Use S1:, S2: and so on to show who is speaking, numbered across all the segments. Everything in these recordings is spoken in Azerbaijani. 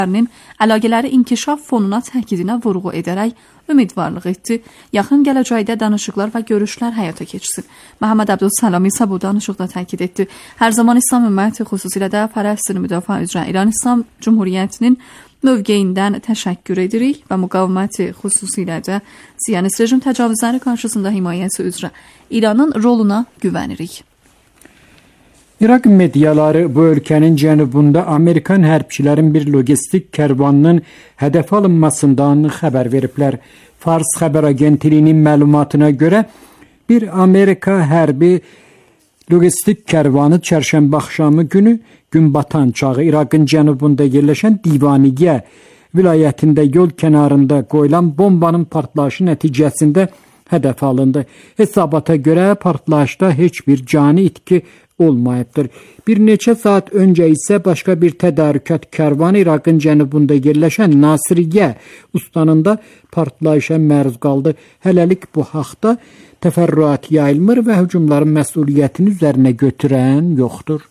S1: əlaqələri inkişaf fonuna təkidinə vurğu edərək ümidvarlıq etdi. Yaxın gələcəkdə danışıqlar və görüşlər həyata keçsin. Məhəmməd Əbdülsəlam isə bu danışıqda təkid etdi. Hər zaman İslam ümməti, xüsusilə də Fələstin müdafiə üzrə İran İslam Cümhuriyyətinin mövqeyindən təşəkkür edirik və müqaviməti, xüsusilə də Zionist rejim təcavüzləri qarşısında himayəsi üzrə İranın roluna güvənirik.
S2: İraq mediaları bu ölkənin cənubunda Amerikan hərbçilərin bir logistik kərvanının hədəf alınmasından xəbər veriblər. Fars xəbər agentliyinin məlumatına görə bir Amerika hərbi logistik kərvanı çərşənbə axşamı günü gün batan çağı İraqın cənubunda yerləşən Divaniyyə vilayətində yol kənarında qoyulan bombanın partlayışı nəticəsində hədəf alındı. Hesabata görə partlayışda heç bir cani itki olmayıbdır. Bir neçə saat öncə isə başqa bir tədarükat kərvanı İraqın cənubunda yerləşən Nasiriyyə ustanında partlayışa məruz qaldı. Hələlik bu haqda təfərrüat yayılmır və hücumların məsuliyyətini üzərinə götürən yoxdur.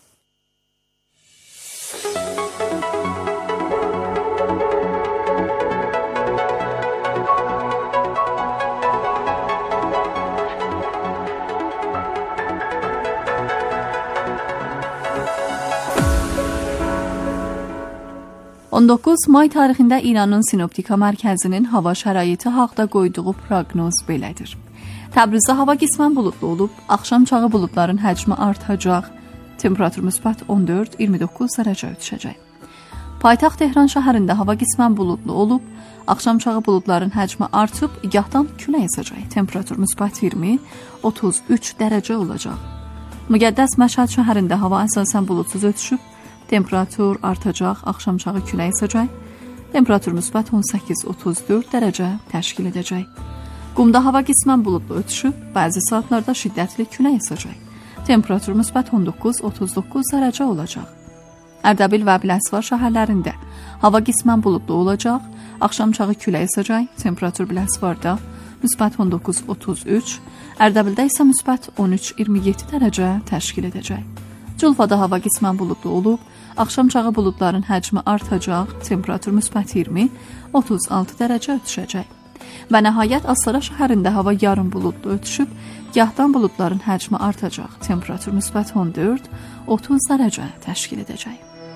S1: On 19 may tarixində İranın Sinoptika Mərkəzinin hava şəraiti haqqında qoyduğu proqnoz belədir. Təbrizdə hava qismən buludlu olub, axşam çağı buludların həcmi artacaq, temperatur müsbət 14-29 dərəcə düşəcək. Paytaxt Tehran şəhərində hava qismən buludlu olub, axşam çağı buludların həcmi artıb, gahdan külək əsəcək, temperatur müsbət 20-33 dərəcə olacaq. Müqəddəs Məşhəd şəhərində hava əsasən buludsuz ötüşüb, temperatur artacaq, axşam çağı külək əsəcək, temperatur müsbət 18-34 dərəcə təşkil edəcək. Qumda hava qismən buludlu ötüşüb, bəzi saatlarda şiddətli külək əsəcək, temperatur müsbət 19-39 dərəcə olacaq. Ərdəbil və Biləsuvar şəhərlərində hava qismən buludlu olacaq, axşam çağı külək əsəcək, temperatur Biləsuvarda müsbət 19-33, Ərdəbildə isə müsbət 13-27 dərəcə təşkil edəcək. Culfada hava qismən buludlu olub, axşam çağı buludların həcmi artacaq, temperatur müsbət 20-36 dərəcə ötüşəcək. Və nəhayət Astara şəhərində hava yarım buludlu ötüşüb, gahdan buludların həcmi artacaq, temperatur müsbət 14-30 dərəcə təşkil edəcək.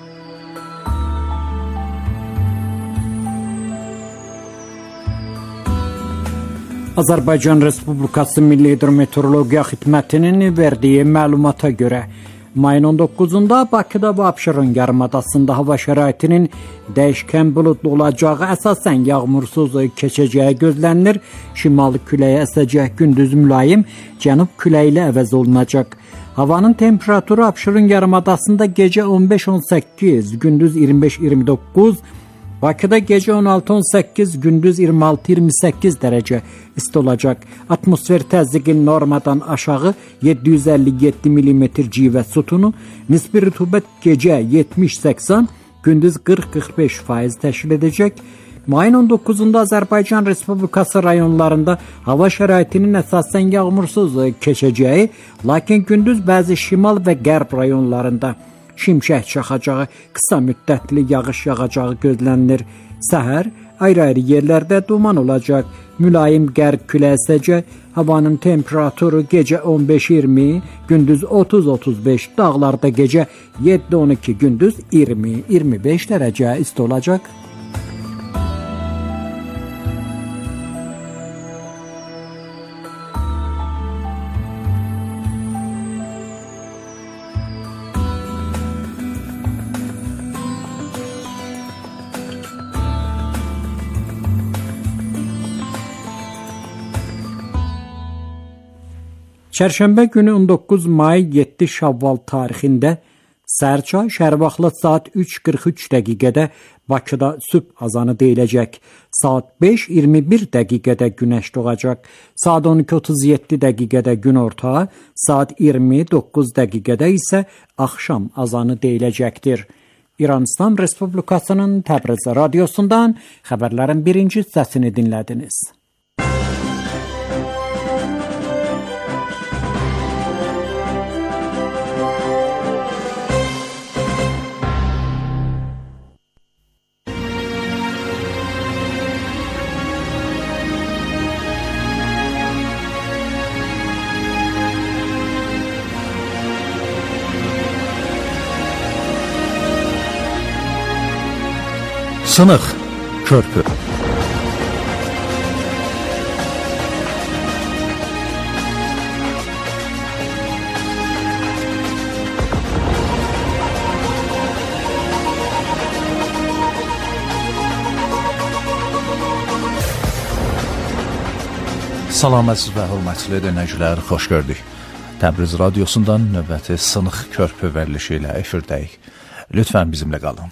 S2: Azərbaycan Respublikası Milli Hidrometeorologiya Xidmətinin verdiyi məlumata görə mayın 19-da Bakıda və Abşeron yarımadasında hava şəraitinin dəyişkən buludlu olacağı, əsasən yağmursuz keçəcəyi gözlənilir. Şimali küləyə əsəcək, gündüz mülayim cənub küləyi ilə əvəz olunacaq. Havanın temperaturu Abşeron yarımadasında gecə 15-18, gündüz 25-29, Bakıda gecə 16-18, gündüz 26-28 dərəcə isti olacaq. Atmosfer təzyiqi normadan aşağı 757 mm civə sütunu, nisbi rütubət gecə 70-80, gündüz 40-45% təşkil edəcək. Mayın 19-da Azərbaycan Respublikası rayonlarında hava şəraitinin əsasən yağmursuz keçəcəyi, lakin gündüz bəzi şimal və qərb rayonlarında şimşək çaxacağı, qısa müddətli yağış yağacağı gözlənilir. Səhər ayrı-ayrı yerlərdə duman olacaq, mülayim qərb küləyi əsəcək, havanın temperaturu gecə 15-20, gündüz 30-35, dağlarda gecə 7-12, gündüz 20-25 dərəcə isti olacaq. Çərşənbə günü 19 may 7 Şavval tarixində səhərçay şərvaxtlı saat 3:43 dəqiqədə Bakıda sübh azanı deyiləcək. Saat 5:21 dəqiqədə günəş doğacaq. Saat 12:37 dəqiqədə günorta, saat 29 dəqiqədə isə axşam azanı deyiləcəkdir. İran İslam Respublikasının Təbriz radiosundan xəbərlərin birinci hissəsini dinlədiniz.
S3: Sınıq körpü. Salam əziz və hörmətli dinləyicilər, xoş gördük. Təbriz radiosundan növbəti Sınıq körpü verilişi ilə efirdəyik. Lütfən bizimlə qalın.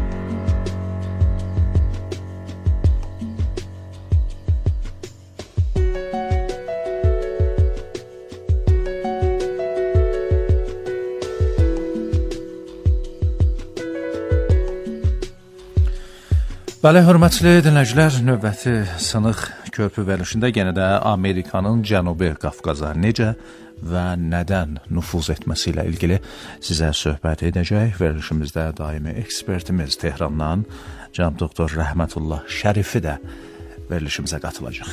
S3: Bəli, hörmətli dinləyicilər, növbəti Sınıq körpü verilişində yenə də Amerikanın Cənubi Qafqaza necə və nədən nüfuz etməsi ilə ilgili sizə söhbət edəcək. Verilişimizdə daimi ekspertimiz Tehrandan cənab doktor Rəhmətullah Şərifi də verilişimizə qatılacaq.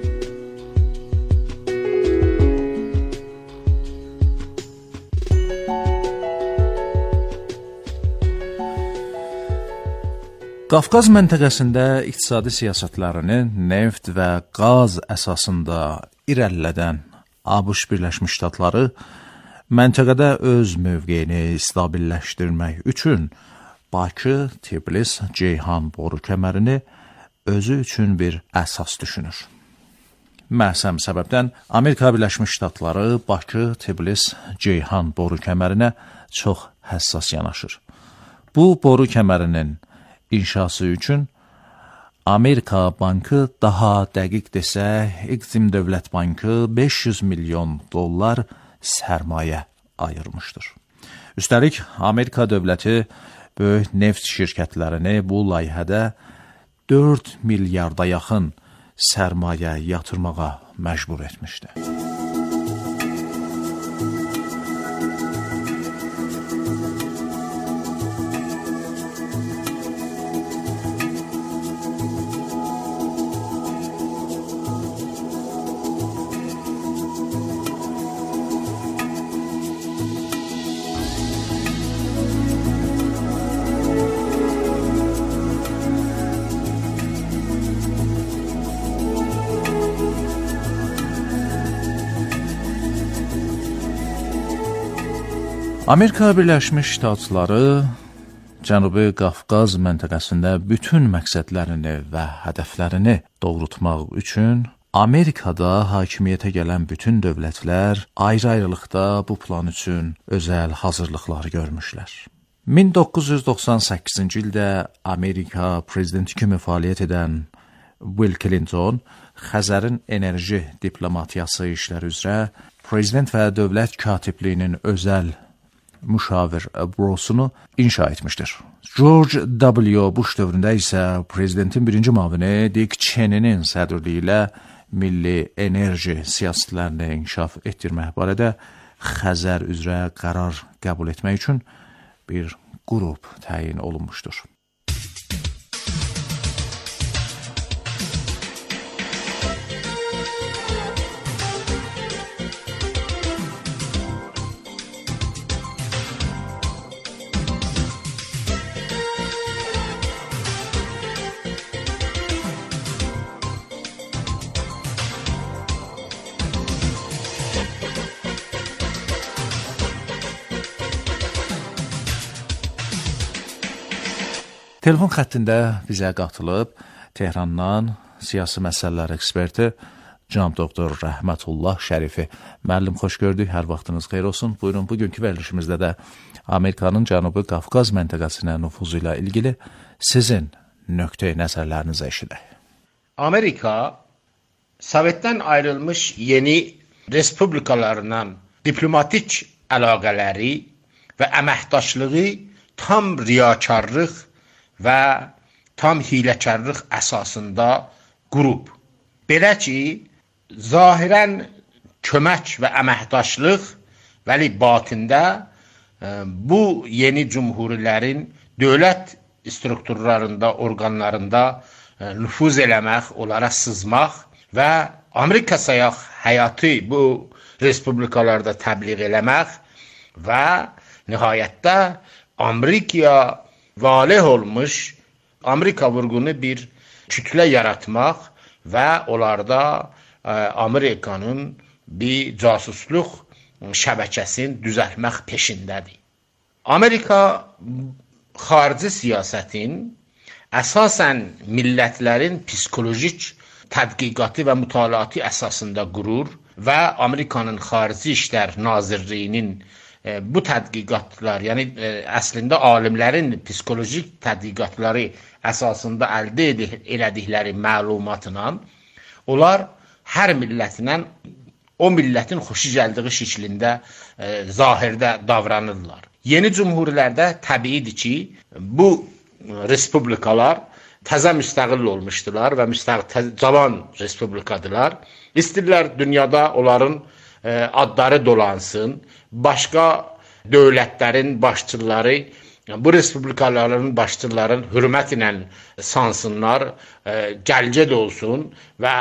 S3: Qafqaz məntəqəsində iqtisadi siyasətlərini neft və qaz əsasında irəlilədən ABŞ Birləşmiş Ştatları məntəqədə öz mövqeyini stabilləşdirmək üçün Bakı, Tiblis, Ceyhan boru kəmərini özü üçün bir əsas düşünür. Məhz həmin səbəbdən Amerika Birləşmiş Ştatları Bakı, Tiblis, Ceyhan boru kəmərinə çox həssas yanaşır. Bu boru kəmərinin inşası üçün Amerika Bankı, daha dəqiq desək, Exim Dövlət Bankı $500 milyon sərmayə ayırmışdır. Üstəlik, Amerika dövləti böyük neft şirkətlərini bu layihədə 4 milyarda yaxın sərmayə yatırmağa məcbur etmişdi. Amerika Birləşmiş Ştatları Cənubi Qafqaz məntəqəsində bütün məqsədlərini və hədəflərini doğrultmaq üçün Amerikada hakimiyyətə gələn bütün dövlətlər ayrı-ayrılıqda bu plan üçün özəl hazırlıqlar görmüşlər. 1998-ci ildə Amerika prezidenti kimi fəaliyyət edən Bill Clinton Xəzərin enerji diplomatiyası işləri üzrə prezident və dövlət katibliyinin özəl müşavir bürosunu inşa etmişdir. George W. Bush dövründə isə prezidentin birinci müavini Dick Cheney'nin sədrliyi ilə milli enerji siyasətlərini inkişaf etdirmək barədə Xəzər üzrə qərar qəbul etmək üçün bir qrup təyin olunmuşdur. Telefon xəttində bizə qatılıb Tehrandan siyasi məsələlər eksperti cənab doktor Rəhmətullah Şərifi. Müəllim, xoş gördük, hər vaxtınız xeyir olsun. Buyurun, bugünkü verilişimizdə də Amerikanın Cənubi Qafqaz məntəqəsinə nüfuzu ilə ilgili sizin nöqteyi nəzərlərinizi eşidək.
S4: Amerika Sovetdən ayrılmış yeni respublikalarla diplomatik əlaqələri və əməkdaşlığı tam riyakarlıq və tam hiləkarlıq əsasında qurub. Belə ki, zahirən kömək və əməkdaşlıq, vəli batində bu yeni cümhurilərin dövlət strukturlarında, orqanlarında nüfuz eləmək, onlara sızmaq və Amerika sayaq həyatı bu respublikalarda təbliğ eləmək və nihayətdə Amerikaya valih olmuş Amerika vurğunu bir kütlə yaratmaq və onlarda Amerikanın bir casusluq şəbəkəsini düzəltmək peşindədir. Amerika xarici siyasətin əsasən millətlərin psixolojik tədqiqatı və mütaliatı əsasında qurur və Amerikanın Xarici İşlər Nazirliyinin bu tədqiqatlar, yəni əslində alimlərin psixolojik tədqiqatları əsasında əldə elədikləri məlumatla onlar hər millətindən o millətin xoşu gəldiyi şəklində zahirdə davranırlar. Yeni cümhurilərdə təbiidir ki, bu respublikalar təzə müstəqil olmuşdular və cavan respublikadılar. İstəyirlər dünyada onların adları dolansın, başqa dövlətlərin başçıları bu respublikaların başçıların hörmət ilə sansınlar, gəlgəd olsun və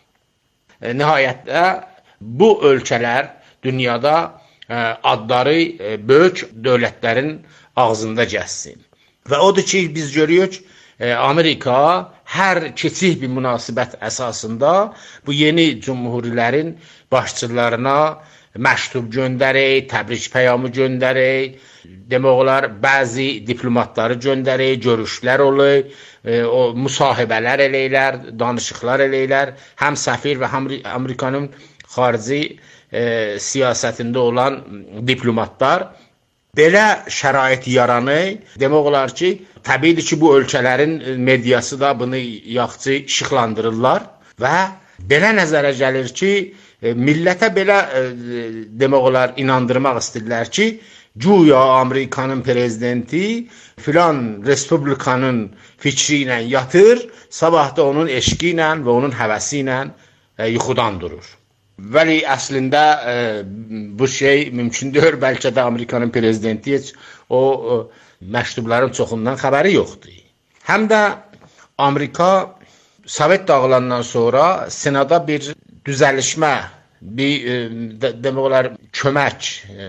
S4: nihayətdə bu ölkələr dünyada adları böyük dövlətlərin ağzında gəzsin. Və odur ki, biz görürük, Amerika hər keçik bir münasibət əsasında bu yeni cümhurilərin başçılarına məktub göndərək, təbrik peyamı göndərək, demək olar bəzi diplomatları göndərək, görüşlər olur, müsahibələr eləyirlər, danışıqlar eləyirlər, həm səfir və həm Amerikanın xarici siyasətində olan diplomatlar. Belə şərait yaranır, demək olar ki, təbiidir ki, bu ölkələrin mediası da bunu yaxşı işıqlandırırlar və belə nəzərə gəlir ki, millətə belə demək olar inandırmaq istəyirlər ki, güya Amerikanın prezidenti filan respublikanın fikri ilə yatır, sabah da onun eşqi ilə və onun həvəsi ilə yuxudan durur. Vəli əslində bu şey mümkün deyil, bəlkə də Amerikanın prezidenti heç o məktubların çoxundan xəbəri yoxdur. Həm də Amerika Sovet dağılandan sonra Senada bir düzəlişmə, bir demək olar kömək.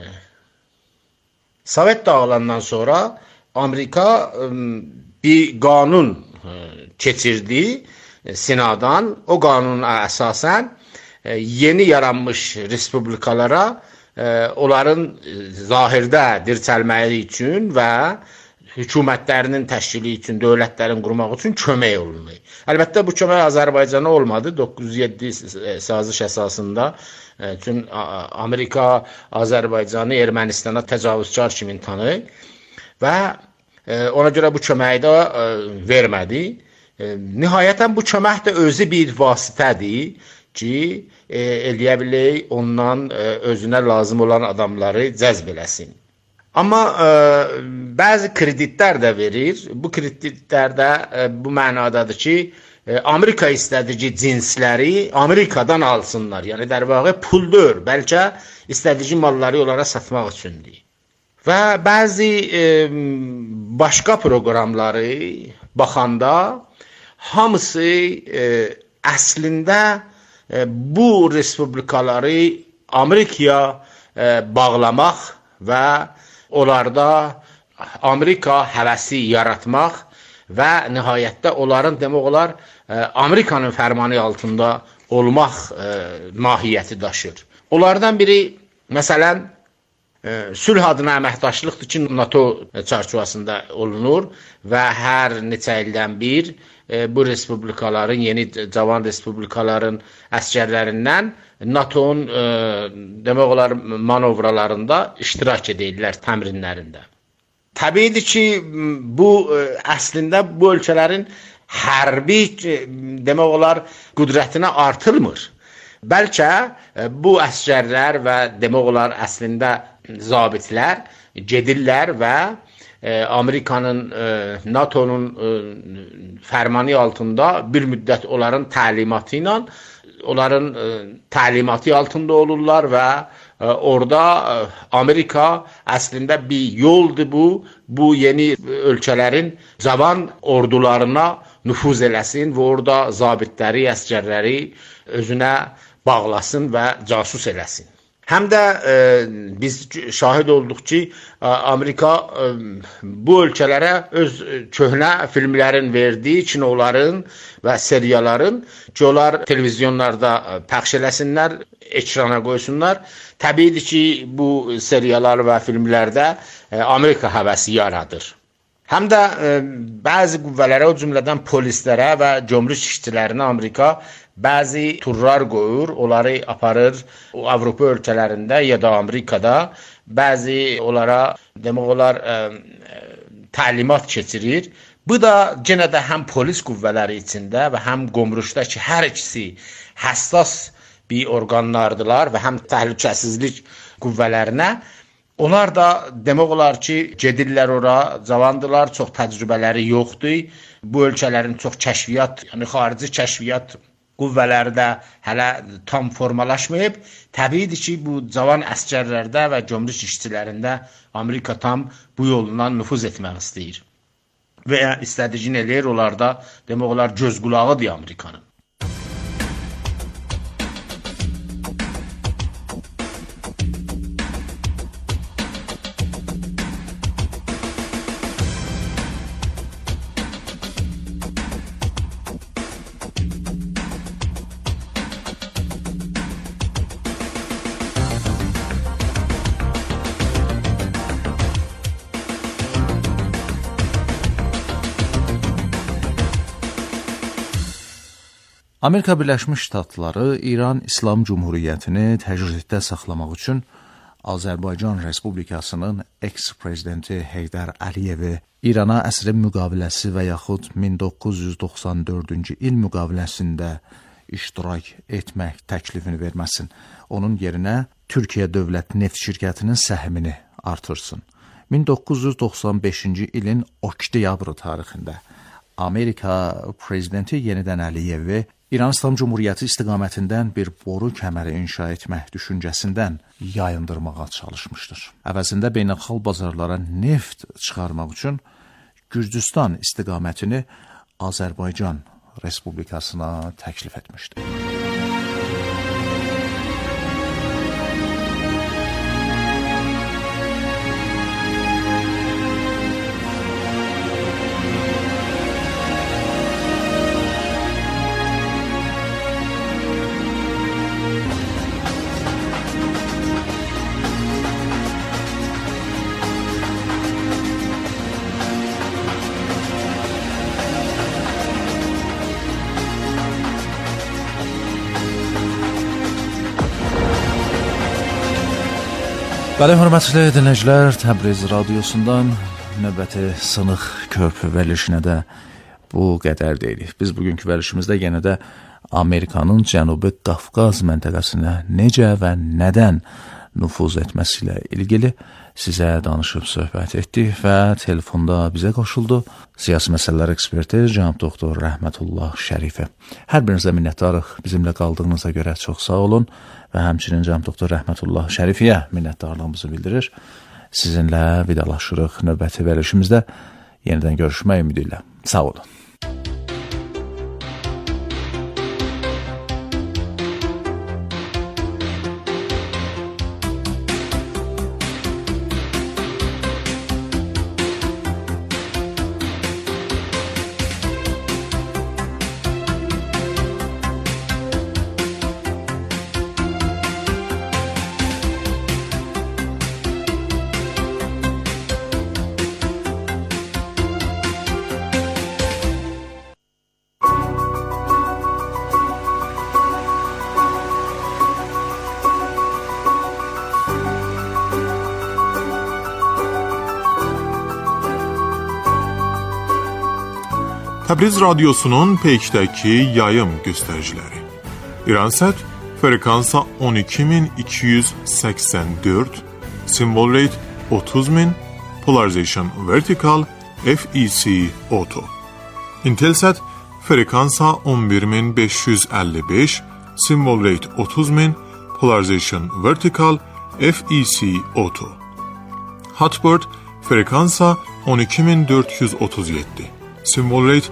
S4: Sovet dağılandan sonra Amerika bir qanun keçirdi Senadan. O qanuna əsasən yeni yaranmış respublikalara onların zahirdə dirçəlməyi üçün və hökumətlərinin təşkili üçün, dövlətlərin qurmaq üçün kömək olunur. Əlbəttə bu kömək Azərbaycana olmadı. 907 saziş əsasında çünki Amerika Azərbaycanı Ermənistana təcavüzkar kimi tanır və ona görə bu köməyi də vermədi. Nihayətən bu kömək də özü bir vasitədir ki, eləyə bilək ondan özünə lazım olan adamları cəzb eləsin. Amma bəzi kreditlər də verir. Bu kreditlər də bu mənadadır ki, Amerika istədiyi cinsləri Amerikadan alsınlar. Yəni dərvaqə puldur, bəlkə istədiyi malları onlara satmaq üçündür. Və bəzi başqa proqramları baxanda hamısı əslində bu respublikaları Amerikaya bağlamaq və onlarda Amerika həvəsi yaratmaq və nihayətdə onların demək olar Amerikanın fərmanı altında olmaq mahiyyəti daşır. Onlardan biri məsələn sülh adına əməkdaşlıqdır ki, NATO çərçivəsində olunur və hər neçə ildən bir bu respublikaların, yeni cavan respublikaların əskərlərindən NATO'nun demək olar manovralarında iştirak edirlər, təmrinlərində. Təbiidir ki, bu əslində bu ölkələrin hərbi demək olar qüdrətinə artırmır. Bəlkə bu əskərlər və demək olar əslində zabitlər gedirlər və Amerikanın, NATO'nun fərmanı altında bir müddət onların təlimatı ilə, onların təlimatı altında olurlar və orada Amerika əslində bir yoldur bu yeni ölkələrin cavan ordularına nüfuz eləsin və orada zabitləri, əskərləri özünə bağlasın və casus eləsin. Həm də biz şahid olduq ki, Amerika bu ölkələrə öz köhnə filmlərin verdiyi kinoların və serialların ki, onlar televizyonlarda pəxş eləsinlər, ekrana qoysunlar. Təbiidir ki, bu seriallar və filmlərdə Amerika həvəsi yaradır. Həm də bəzi qüvvələrə, o cümlədən polislərə və gömrük işçilərinə Amerika bəzi turlar qoyur, onları aparır Avropa ölkələrində ya da Amerikada, bəzi onlara demək olar təlimat keçirir. Bu da yenə də həm polis qüvvələri içində və həm gömrükdə ki, hər ikisi həssas bir orqanlardılar və həm təhlükəsizlik qüvvələrinə. Onlar da demək olar ki, gedirlər ora, cavandılar, çox təcrübələri yoxdur. Bu ölkələrin çox kəşfiyyat, yəni xarici kəşfiyyat qüvvələri də hələ tam formalaşmayıb. Təbiidir ki, bu cavan əsgərlərdə və gömrük işçilərində Amerika tam bu yolundan nüfuz etmək istəyir. Və istədiyini eləyir, onlarda demək olar göz qulağıdır Amerikanın.
S3: Amerika Birləşmiş Ştatları İran İslam Cümhuriyyətini təcriddə saxlamaq üçün Azərbaycan Respublikasının eks-prezidenti Heydər Əliyevi İrana əsrin müqaviləsi və yaxud 1994-cü il müqaviləsində iştirak etmək təklifini verməsin. Onun yerinə Türkiyə Dövlət Neft Şirkətinin səhmini artırsın. 1995-ci ilin oktyabr tarixində Amerika prezidenti yenidən Əliyevi İran İslam Cümhuriyyəti istiqamətindən bir boru kəməri inşa etmək düşüncəsindən yayındırmağa çalışmışdır. Əvəzində beynəlxalq bazarlara neft çıxarmaq üçün Gürcüstan istiqamətini Azərbaycan Respublikasına təklif etmişdir. Bəli, hörmətli dinləyicilər, Təbriz radiosundan növbəti sınıq körpü verilişinə də bu qədər deyilik. Biz bugünkü verilişimizdə yenə də Amerikanın Cənubi Qafqaz məntəqəsinə necə və nədən nüfuz etməsi ilə ilgili sizə danışıb söhbət etdik və telefonda bizə qoşuldu siyasi məsələlər eksperti cənab doktor Rəhmətullah Şərifə. Hər birinizə minnətdarıq bizimlə qaldığınıza görə, çox sağ olun və həmçinin cənab doktor Rəhmətullah Şərifiyə minnətdarlığımızı bildirir. Sizinlə vidalaşırıq növbəti verilişimizdə yenidən görüşmək ümidi ilə. Sağ olun.
S5: Təbriz radiosunun peykdəki yayım göstəriciləri. İransat frekansa 12284, simvol rate 30000, polarization vertical, FEC auto. Intelsat frekansa 11555, simvol rate 30000, polarization vertical, FEC auto. Hotbird frekansa 12437, simvol rate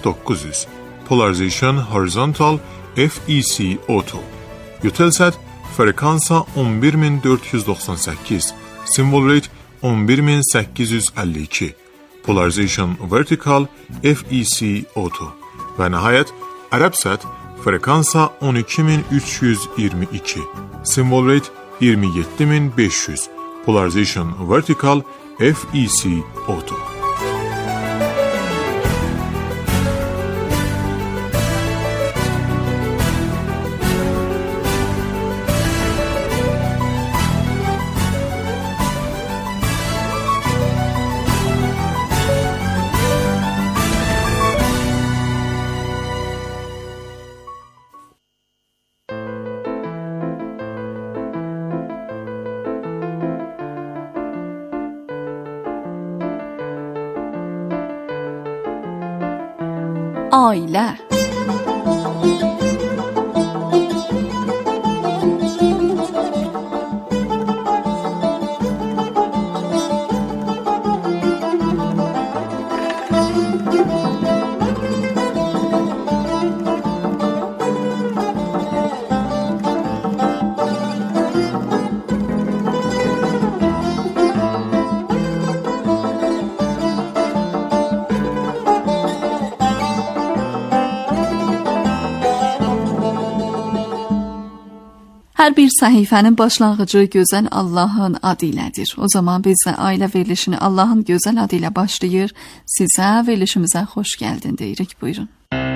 S5: 29900, polarization horizontal, FEC auto. Eutelsat frekansa 11498, symbol rate 11852, polarization vertical FEC auto və nəhayət Arabsat frekansa 12322, symbol rate 27500, polarization vertical FEC auto.
S1: Ailə. Hər bir səhifənin başlanğıcı gözəl Allahın adı ilədir. O zaman biz də ailə verilişini Allahın gözəl adı ilə başlayır. Sizə verilişimizə xoş gəldin deyirik. Buyurun.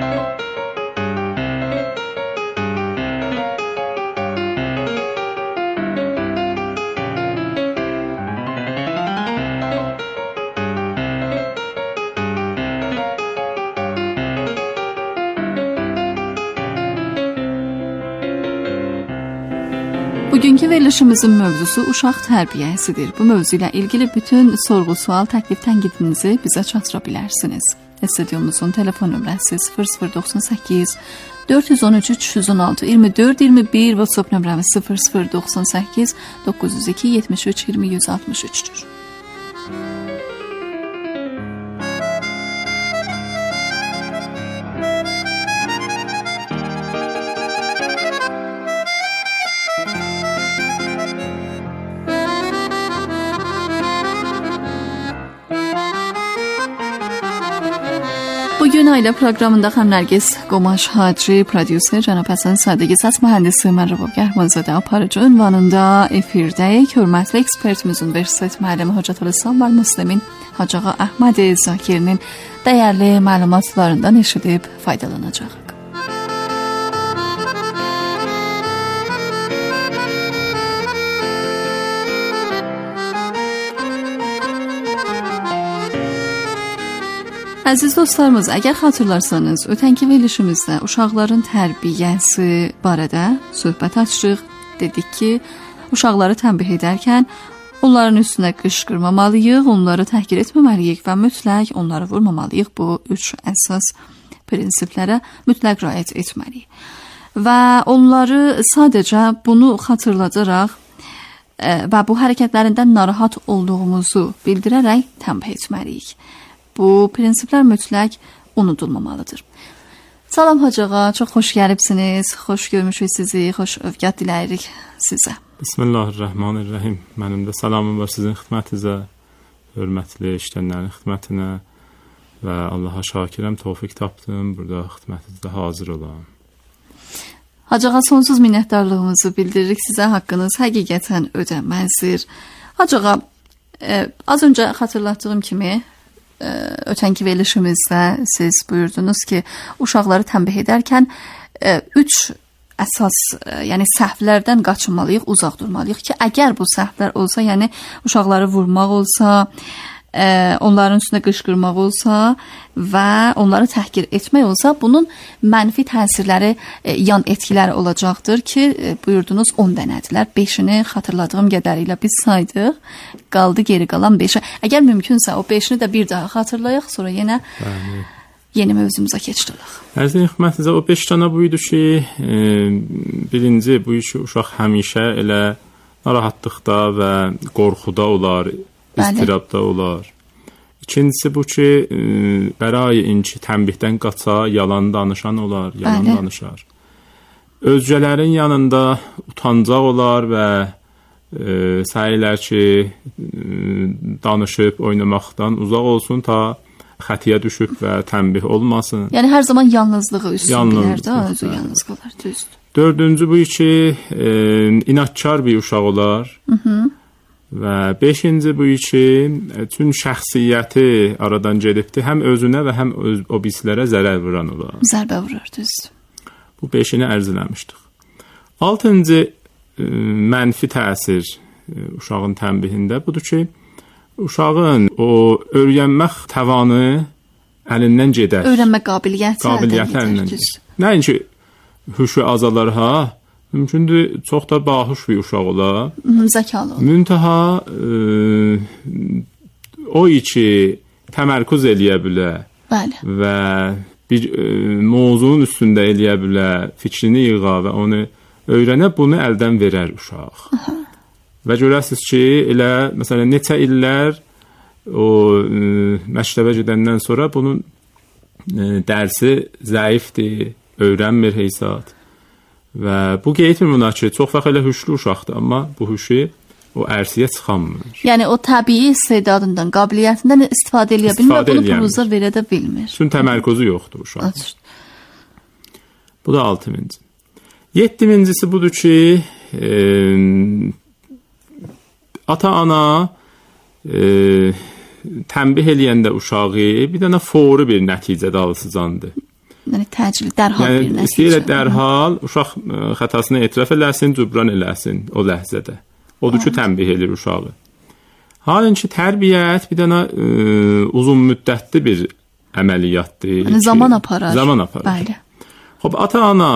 S1: Bugünkü verilişimizin mövzusu uşaq tərbiyəsidir. Bu mövzu ilə ilgili bütün sorğu, sual, təklif, tənqidinizi bizə çatdıra bilərsiniz. Stüdyomuzun telefon nömrəsi 0098 413 316 24 21, WhatsApp nömrəmiz 0098 902 73 20 163-dür. Bugün ailə proqramında xanım Nərgiz Qomaş Hacı, prodüser cənab Həsən Sadiqi, səs mühəndisi mən Rəbab Gərmanzadə, aparıcı ünvanında efirdəyik. Hörmətli ekspertimiz Universitet müəllimi Hocatül İslam və Müslimin Hacı Ağa Əhməd Zakirinin dəyərli məlumatlarından eşidib faydalanacaq. Əziz dostlarımız, əgər xatırlarsanız, ötənki verilişimizdə uşaqların tərbiyəsi barədə söhbət açdıq. Dedik ki, uşaqları tənbih edərkən onların üstünə qışqırmamalıyıq, onları təhqir etməməliyik və mütləq onları vurmamalıyıq. Bu üç əsas prinsiplərə mütləq riayət etməliyik. Və onları sadəcə bunu xatırladaraq və bu hərəkətlərindən narahat olduğumuzu bildirərək tənbih etməliyik. Bu prinsiplər mütləq unudulmamalıdır. Salam Hacı Ağa, çox xoş gəlibsiniz, xoş görmüşük sizi, xoş övqət diləyirik sizə.
S6: Bismillahirrahmanirrahim. Mənim də salamım var sizin xidmətinizə, hörmətli işləyənlərin xidmətinə və Allaha şakirəm, tövfiq tapdım, burada xidmətinizdə hazır olam.
S1: Hacı Ağa, sonsuz minnətdarlığımızı bildiririk, sizə haqqınız həqiqətən ödənməzdir. Hacı Ağa, az öncə xatırlatdığım kimi, ötənki verilişimizdə siz buyurdunuz ki, uşaqları tənbih edərkən üç əsas, yəni səhvlərdən qaçınmalıyıq, uzaq durmalıyıq ki, əgər bu səhvlər olsa, yəni uşaqları vurmaq olsa, onların üstünə qışqırmaq olsa və onları təhqir etmək olsa, bunun mənfi təsirləri, yan etkiləri olacaqdır ki, buyurdunuz 10 dənədirlər. 5-ini xatırladığım qədərilə biz saydıq, qaldı geri qalan 5-ə. Əgər mümkünsə o 5-ini də bir daha xatırlayaq, sonra yenə yeni mövzumuza keçdik.
S6: Əziz xidmətinizə o 5 dənə buydu ki, birinci bu ki, uşaq həmişə elə narahatlıqda və qorxuda olar, istirabda olar. İkincisi bu ki, bərai inki tənbihdən qaça, yalan danışan olar, yalan danışar. özgələrin yanında utancaq olar və səylər ki, danışıb oynamaqdan uzaq olsun ta xətiyə düşüb və tənbih olmasın.
S1: Yəni hər zaman yalnızlığı üstün bilər də, özü yalnız qalar, düzdür.
S6: Dördüncü bu ki, inadkar bir uşaq olar. Və beşinci bu ki, tüm şəxsiyyəti aradan gedibdir, həm özünə və həm o birisilərə zərər vuran olar.
S1: Zərbə vurur, düzdür.
S6: Bu beşini ərz eləmişdik. Altıncı mənfi təsir uşağın tənbihində budur ki, uşağın o öyrənmək tavanı əlindən gedər.
S1: Öyrənmə qabiliyyəti
S6: əlindən gedər. Nəinki huşu azalar ha, mümkündür çox da bahuş bir uşaq olar.
S1: Zəkalı olur.
S6: Müntaha o ki təmərküz eləyə bilər.
S1: Bəli.
S6: Və bir mövzunun üstündə eləyə bilər, fikrini yığa və onu öyrənə, bunu əldən verər uşaq. Və görəsiz ki, elə məsələn neçə illər o məktəbə gedəndən sonra bunun dərsi zəifdir, öyrənmir heysat. Və bu qeyd etmir ki, çox vaxt elə huşlu uşaqdır, amma bu huşu o ərsiyə çıxanmır.
S1: Yəni o təbii istedadından, qabiliyyətindən istifadə eləyə bilmir, bunu puluza verə də bilmir.
S6: Çünki təmərküzü yoxdur uşaq. Bu da 6-cı. 7-ci budur ki, ata-ana tənbih eləyəndə uşağı bir dənə fori bir nəticə dalısıcandır.
S1: Yəni təcili, dərhal bir nəticə.
S6: İstəyirə dərhal uşaq xətasını etiraf eləsin, cübran eləsin o ləhzədə. Odur ki, tənbih edir uşağı. Halınki tərbiyyət bir dənə uzun müddətli bir əməliyyatdır.
S1: Yəni zaman aparar.
S6: Zaman aparar.
S1: Bəli.
S6: Xoş, ata-ana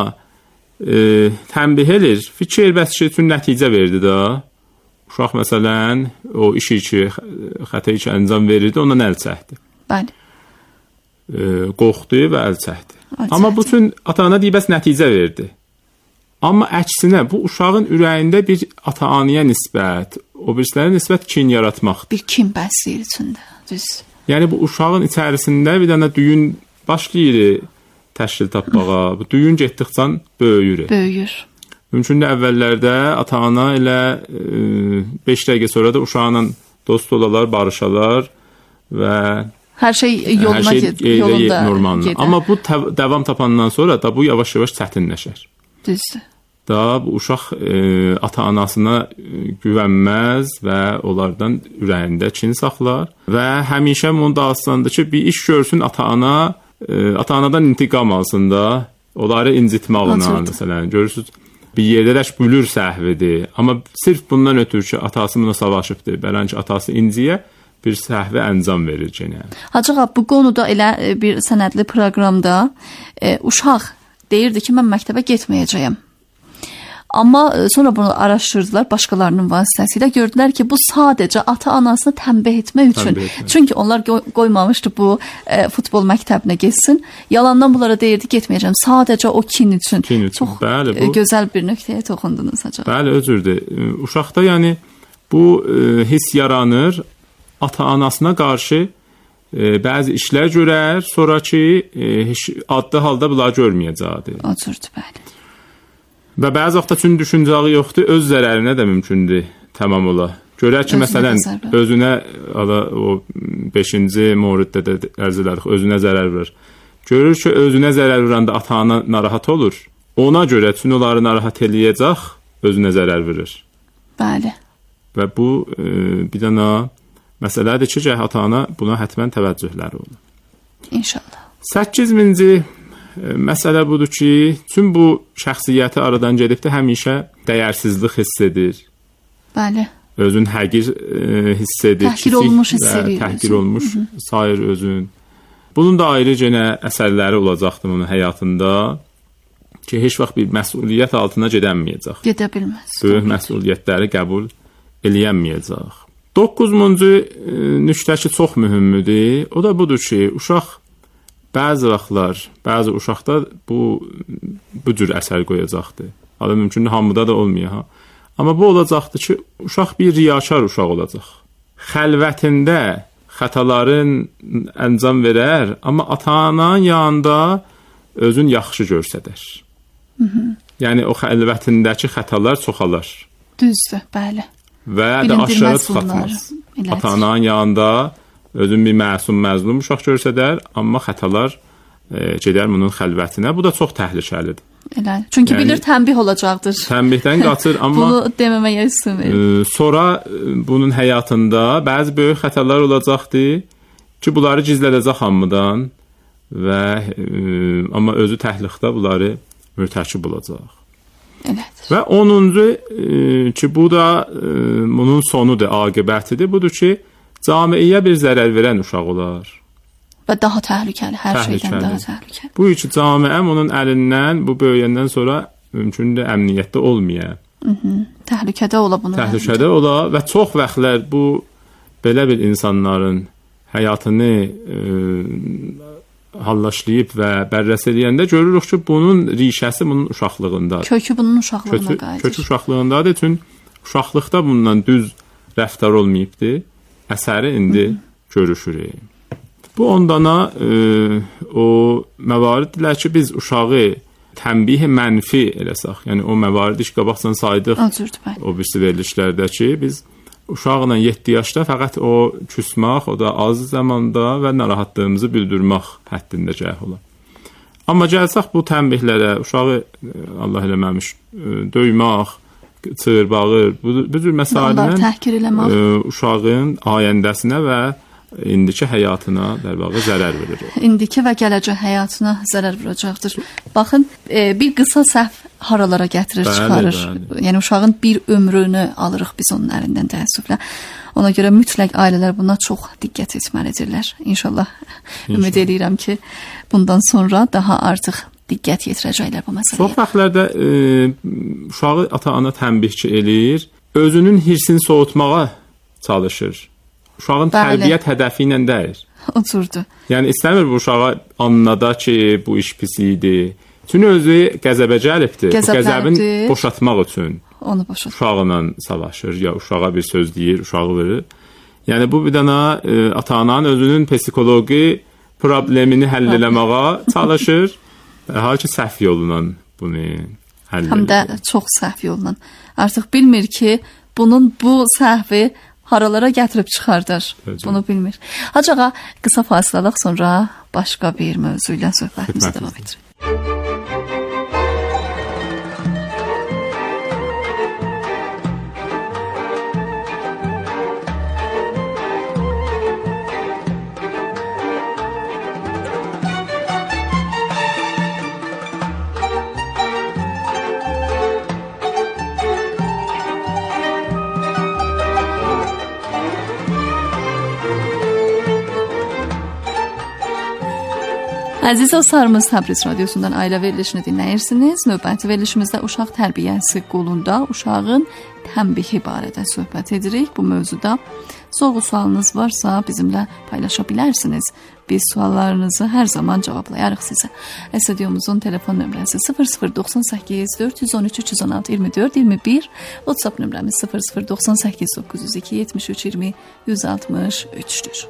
S6: tənbih edir, fikir bəs ki, üçün nəticə verdi də. Uşaq məsələn, o işi ki, xətəyi ki, əncam verirdi, ondan əl çəkdi.
S1: Bəli.
S6: Qorxdu və əl çəkdi. Amma bu üçün ata-ana deyib, bəs nəticə verdi. Amma əksinə, bu uşağın ürəyində bir ata-anaya nisbət, o birisilərə nisbət kin yaratmaqdır.
S1: Bir kin bəsləyir içində, düz.
S6: Yəni, bu uşağın içərisində bir dənə düyün başlayır təşkil tapmağa, bu düyün getdikcə böyüyür.
S1: Böyüyür.
S6: Mümkündür əvvəllərdə ata-ana elə 5 dəqiqə sonra da uşaqla dost olarlar, barışarlar və
S1: hər şey yolunda
S6: gedir. Amma bu davam tapandan sonra da bu yavaş-yavaş çətinləşər.
S1: Düzdür.
S6: Da bu uşaq ata-anasına güvənməz və onlardan ürəyində kin saxlar və həmişə onun davasındadır ki, bir iş görsün ata-anadan intiqam alsın da, onları incitmağına, məsələn, görürsünüz, bir yerdə də bülür səhvidir. Amma sırf bundan ötürü ki, atası buna savaşıbdır, bələn ki, atası inciyə bir səhvi əncam verir genə.
S1: Hacı ağa, bu qonuda elə bir sənədli proqramda uşaq deyirdi ki, mən məktəbə getməyəcəyəm. Amma sonra bunu araşdırdılar başqalarının vasitəsilə, gördülər ki, bu sadəcə ata-anasını tənbih etmək üçün. Çünki onlar qoymamışdı bu futbol məktəbinə getsin. Yalandan bunlara deyirdi, getməyəcəm. Sadəcə o kin üçün. Çox gözəl bir nöqtəyə toxundunuz hacı.
S6: Bəli, özürdür. Uşaqda yəni bu hiss yaranır, ata-anasına qarşı bəzi işlər görər, sonra ki, adlı halda bunları görməyəcəkdir.
S1: Oturdu, bəli.
S6: Və bəzi vaxtda üçün düşüncəyi yoxdur, öz zərərinə də mümkündür tamam ola. Görər ki, məsələn, özünə, o 5-ci moriddə də ərz edərik, özünə zərər verir. Görür ki, özünə zərər verəndə ata-ana narahat olur. Ona görə üçün onları narahat eləyəcək, özünə zərər verir.
S1: Bəli.
S6: Və bu bir dənə məsələdir ki, ata-ana buna həttəmən təvəccühləri olur.
S1: İnşallah.
S6: 8-ci məsələ budur ki, tüm bu şəxsiyyəti aradan gedibdə həmişə dəyərsizlik hiss edir.
S1: Bəli.
S6: Özün həqir hiss edir.
S1: Təhqir olmuş hiss edir.
S6: Təhqir olmuş sayır özün. Bunun da ayrı genə əsərləri olacaqdır onun həyatında ki, heç vaxt bir məsuliyyət altına gedənməyəcək.
S1: Gedə bilməz.
S6: Böyük məsuliyyətləri qəbul eləyənməyəcək. 9-cu nüqtə ki, çox mühümdür. O da budur ki, uşaq bəzi vaxtlar, bəzi uşaqda bu cür əsər qoyacaqdır. Hatta mümkündür hamıda da olmuyor. Amma bu olacaqdır ki, uşaq bir riyakar uşaq olacaq. Xəlvətində xətaların əncam verər, amma ata-ananın yanında özün yaxşı görsədər. Yəni o xəlvətindəki xətalar çoxalar.
S1: Düzdür, bəli.
S6: Və də aşağı çıxartmaz. Ata-ananın yanında özün bir məsum, məzlum uşaq görsədər, amma xətalar gedər bunun xəlvətinə. Bu da çox təhlükəlidir.
S1: Elə. Çünki yəni, bilir tənbih olacaqdır.
S6: Tənbihdən qaçır, amma
S1: bunu deməməyə üstün verir.
S6: Sonra bunun həyatında bəzi böyük xətalar olacaqdı ki, bunları gizlədəcək hamıdan və amma özü təhlikdə bunları mürtəkib olacaq.
S1: Elədir.
S6: Və 10-cu ki, bu da bunun sonudur, aqibətidir. Budur ki, cəmiyyəyə bir zərər verən uşaq olar.
S1: Və daha təhlükəli, hər şeydən daha təhlükəli.
S6: Bu üçün cəmiyyəm onun əlindən, bu böyüyəndən sonra mümkündür əmniyyətdə olmaya.
S1: Təhlükədə ola bunu.
S6: Təhlükədə ola və çox vaxtlar bu belə bir insanların həyatını hallaşlayıb və bərrəs edəndə görürük ki, bunun rişəsi bunun uşaqlığındadır.
S1: Kökü bunun uşaqlığına qayıdır.
S6: Kökü uşaqlığındadır, çünki uşaqlıqda bundan düz rəftar olmayıbdır. Əsəri indi görüşürük. Bu ondana o məvaridlər ki, biz uşağı tənbih mənfi eləsək, yəni o məvaridi ki, qabaqcan saydıq o birisi verilişlərdə ki, biz uşaqla 7 yaşda fəqət o küsmək, o da az zamanda və narahatlığımızı bildirmək həddində gəh olar. Amma gəlsək bu tənbihlərə, uşağı Allah eləməmiş, döymək, çığır, bağır, bu cür məsələlərlə uşağın ayəndəsinə və indiki həyatına dərvağı zərər verir.
S1: İndiki və gələcək həyatına zərər vuracaqdır. Baxın, bir qısa səhv haralara gətirir, çıxarır. Bəli. Yəni uşağın bir ömrünü alırıq biz onun əlindən təəssüflə. Ona görə mütləq ailələr buna çox diqqət etməlidirlər. İnşallah ümid edirəm ki, bundan sonra daha artıq diqqət yetirəcəklər bu məsələyə.
S6: Çox vaxtlarda uşağı ata-ana tənbihçi eləyir, özünün hirsini soğutmağa çalışır. Uşağın tərbiyyət hədəfi ilə deyir.
S1: Oturdu.
S6: Yəni istəmir bu uşağa anlada ki, bu iş pis idi. Çünki özü qəzəbə gəlibdir. Bu qəzəbin boşatmaq üçün
S1: onu boşatır.
S6: Uşaqla savaşır, ya uşağa bir söz deyir, uşağı verir. Yəni bu bir dana ata-ananın özünün psixoloji problemini həll eləməyə çalışır. Halbuki səhv yolla bunu həll edir.
S1: Həm də çox səhv yolla. Artıq bilmir ki, bunun bu səhvi haralara gətirib çıxardar. Bunu bilmir. Acağa qısa fasiləlik sonra başqa bir mövzu ilə söhbətimizi davam edirik. Əziz dostlarımız, Təbriz radiosundan ailə verilişini dinləyirsiniz. Növbəti verilişimizdə uşaq tərbiyəsi qolunda uşağın tənbihi barədə söhbət edirik. Bu mövzuda sorğu-sualınız varsa bizimlə paylaşa bilərsiniz. Biz suallarınızı hər zaman cavablayarıq sizə. Studiomuzun telefon nömrəsi 0098 413 316 24 21, WhatsApp nömrəmiz 0098 902 73 20 163-dür.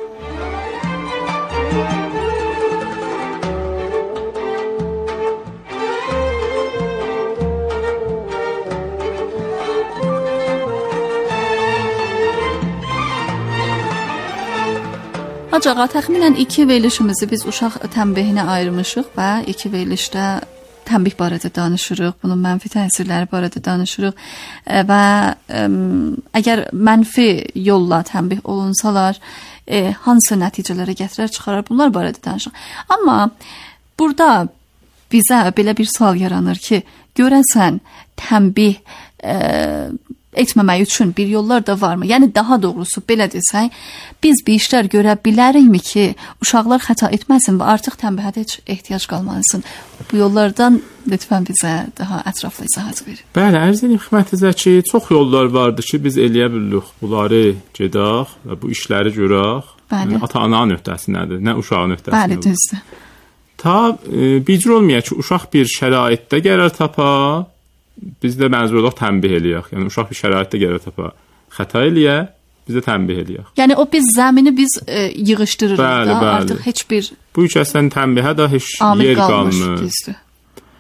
S1: Acağa təxminən 2 verilişimizi biz uşaq tənbihinə ayırmışıq və 2 verilişdə tənbih barədə danışırıq, bunun mənfi təsirləri barədə danışırıq və əgər mənfi yolla tənbih olunsalar hansı nəticələrə gətirər çıxarar, bunlar barədə danışırıq. Amma burada bizə belə bir sual yaranır ki, görəsən tənbih etməmək üçün bir yollar da varmı? Yəni daha doğrusu belə desək, biz bir işlər görə bilərikmi ki, uşaqlar xəta etməsin və artıq tənbihə heç ehtiyac qalmasın? Bu yollardan lütfən bizə daha ətraflı izahat verin.
S6: Bəli, ərz edim xidmətinizə ki, çox yollar vardır ki, biz eləyə bilirik. Bunları gedək və bu işləri görək. Yəni, ata-ananın öhdəsindədir, nə uşağın öhdəsindədir.
S1: Bəli, düzdür.
S6: Ta bicr olmaya ki, uşaq bir şəraitdə qərar tapa, biz də məcbur olaq tənbih eləyək. Yəni uşaq bir şəraitdə qərar tapa, xəta eləyə, biz də tənbih eləyək.
S1: Yəni o biz zəmini biz yığışdırırıq da, artıq heç bir
S6: bu ikisindən tənbihə də heç yer qalmır.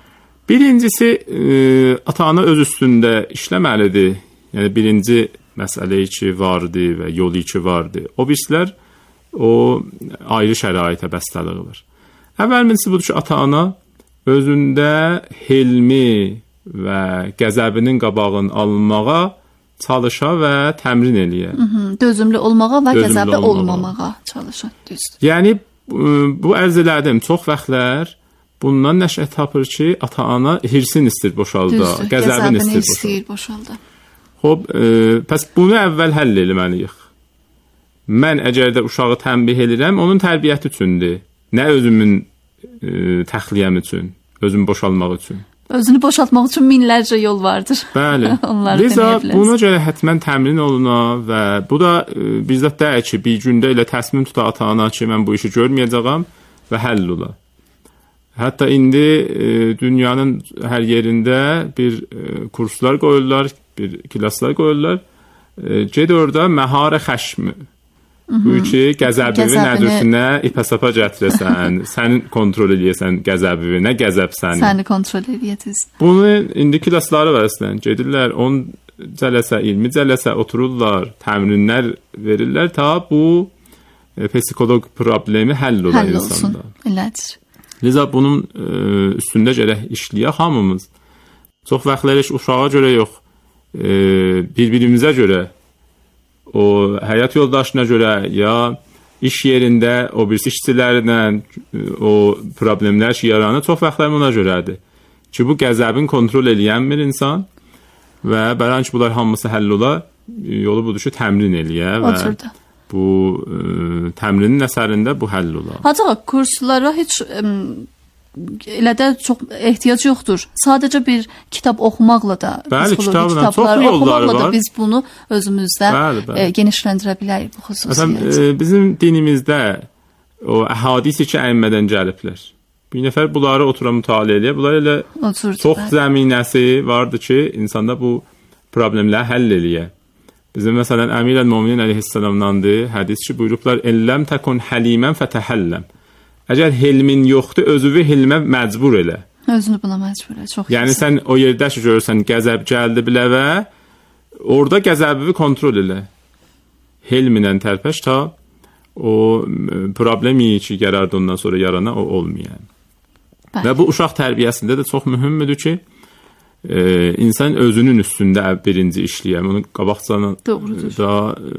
S6: Birincisi, ata-ana öz üstündə işləməlidir. Yəni, birinci məsələ ki vardı və yolu ki vardı. O birisilər o ayrı şəraitə bəstəliyi var. Əvvəlcisi budur ki, ata-ana özündə hilmi və qəzəbinin qabağını almağa çalışa və təmrin eləyə.
S1: Dözümlü olmağa və qəzəbli olmamağa çalışa. Düzdür.
S6: Yəni, bu ərz elədim, çox vaxtlar bundan nəşət tapır ki, ata-ana hirsin istir boşalda, qəzəbin istir boşalda. Xob, pəs bunu əvvəl həll eləməliyik. Mən əgər də uşağı tənbih edirəm, onun tərbiyyəti üçündür. Nə özümün təxliyəm üçün, özüm boşalmaq üçün.
S1: Özünü boşaltmaq üçün minlərcə yol vardır.
S6: Bəli. Liza, buna görə həttəmən təmrin oluna və bu da bir zət deyil ki, bir gündə elə təsmin tuta ata-ana ki, mən bu işi görməyəcəyəm və həll ola. Hətta indi dünyanın hər yerində bir kurslar qoyurlar, bir klaslar qoyurlar. Ged orada məhar xəşm. Bu ki, qəzəbivi nədürsünə ipə-sapa gətirəsən, sən kontrol eləyəsən qəzəbivi, nə qəzəb səni.
S1: Səni kontrol eləyəsiz.
S6: Bunu indi klasları var əslən. Gedirlər 10 cələsə, 20 cələsə otururlar, təmrinlər verirlər ta bu psixoloq problemi həll ola insanda.
S1: Elədir.
S6: Liza bunun üstündə gərək işləyək hamımız. Çox vaxtlar uşağa görə yox, bir-birimizə görə, o həyat yoldaşına görə ya iş yerində o birisi işçilərlə o problemlər ki yaranır, çox vaxtlar buna görədir. Ki bu qəzəbin kontrol eləyən bir insan və bəlkə ki bunlar hamısı həll ola, yolu budur ki təmrin eləyə və bu təmrinin əsərində bu həll ola.
S1: Hatta kurslara heç elə də çox ehtiyac yoxdur. Sadəcə bir kitab oxumaqla da,
S6: kitablar
S1: oxumaqla da biz bunu özümüzdə genişləndirə bilərik bu xüsusiyyət.
S6: Bizim dinimizdə o əhadisi ki əimmədən gəliblər. Bir nəfər bunları otura mütaliə eləyə, bunlar elə çox zəminəsi vardır ki, insanda bu problemləri həll eləyə. Bizim məsələn Əmir əl-Möminin əleyhissalamdandır, hədis ki buyurublar, "Elləm təkun həlimən fətəhəlləm." Əgər hilmin yoxdur, özünü hilmə məcbur elə.
S1: Özünü buna məcbur elə. Çox
S6: yəni sən o yerdə ki görürsən qəzəb gəldi biləvə, orada qəzəbini kontrol elə. Hilminlə tərpəş ta o problemi ki gərardı ondan sonra yarana o olmayan. Və bu uşaq tərbiyəsində də çox mühümdür ki, insan özünün üstündə birinci işləyəm. Onu qabaqcadan da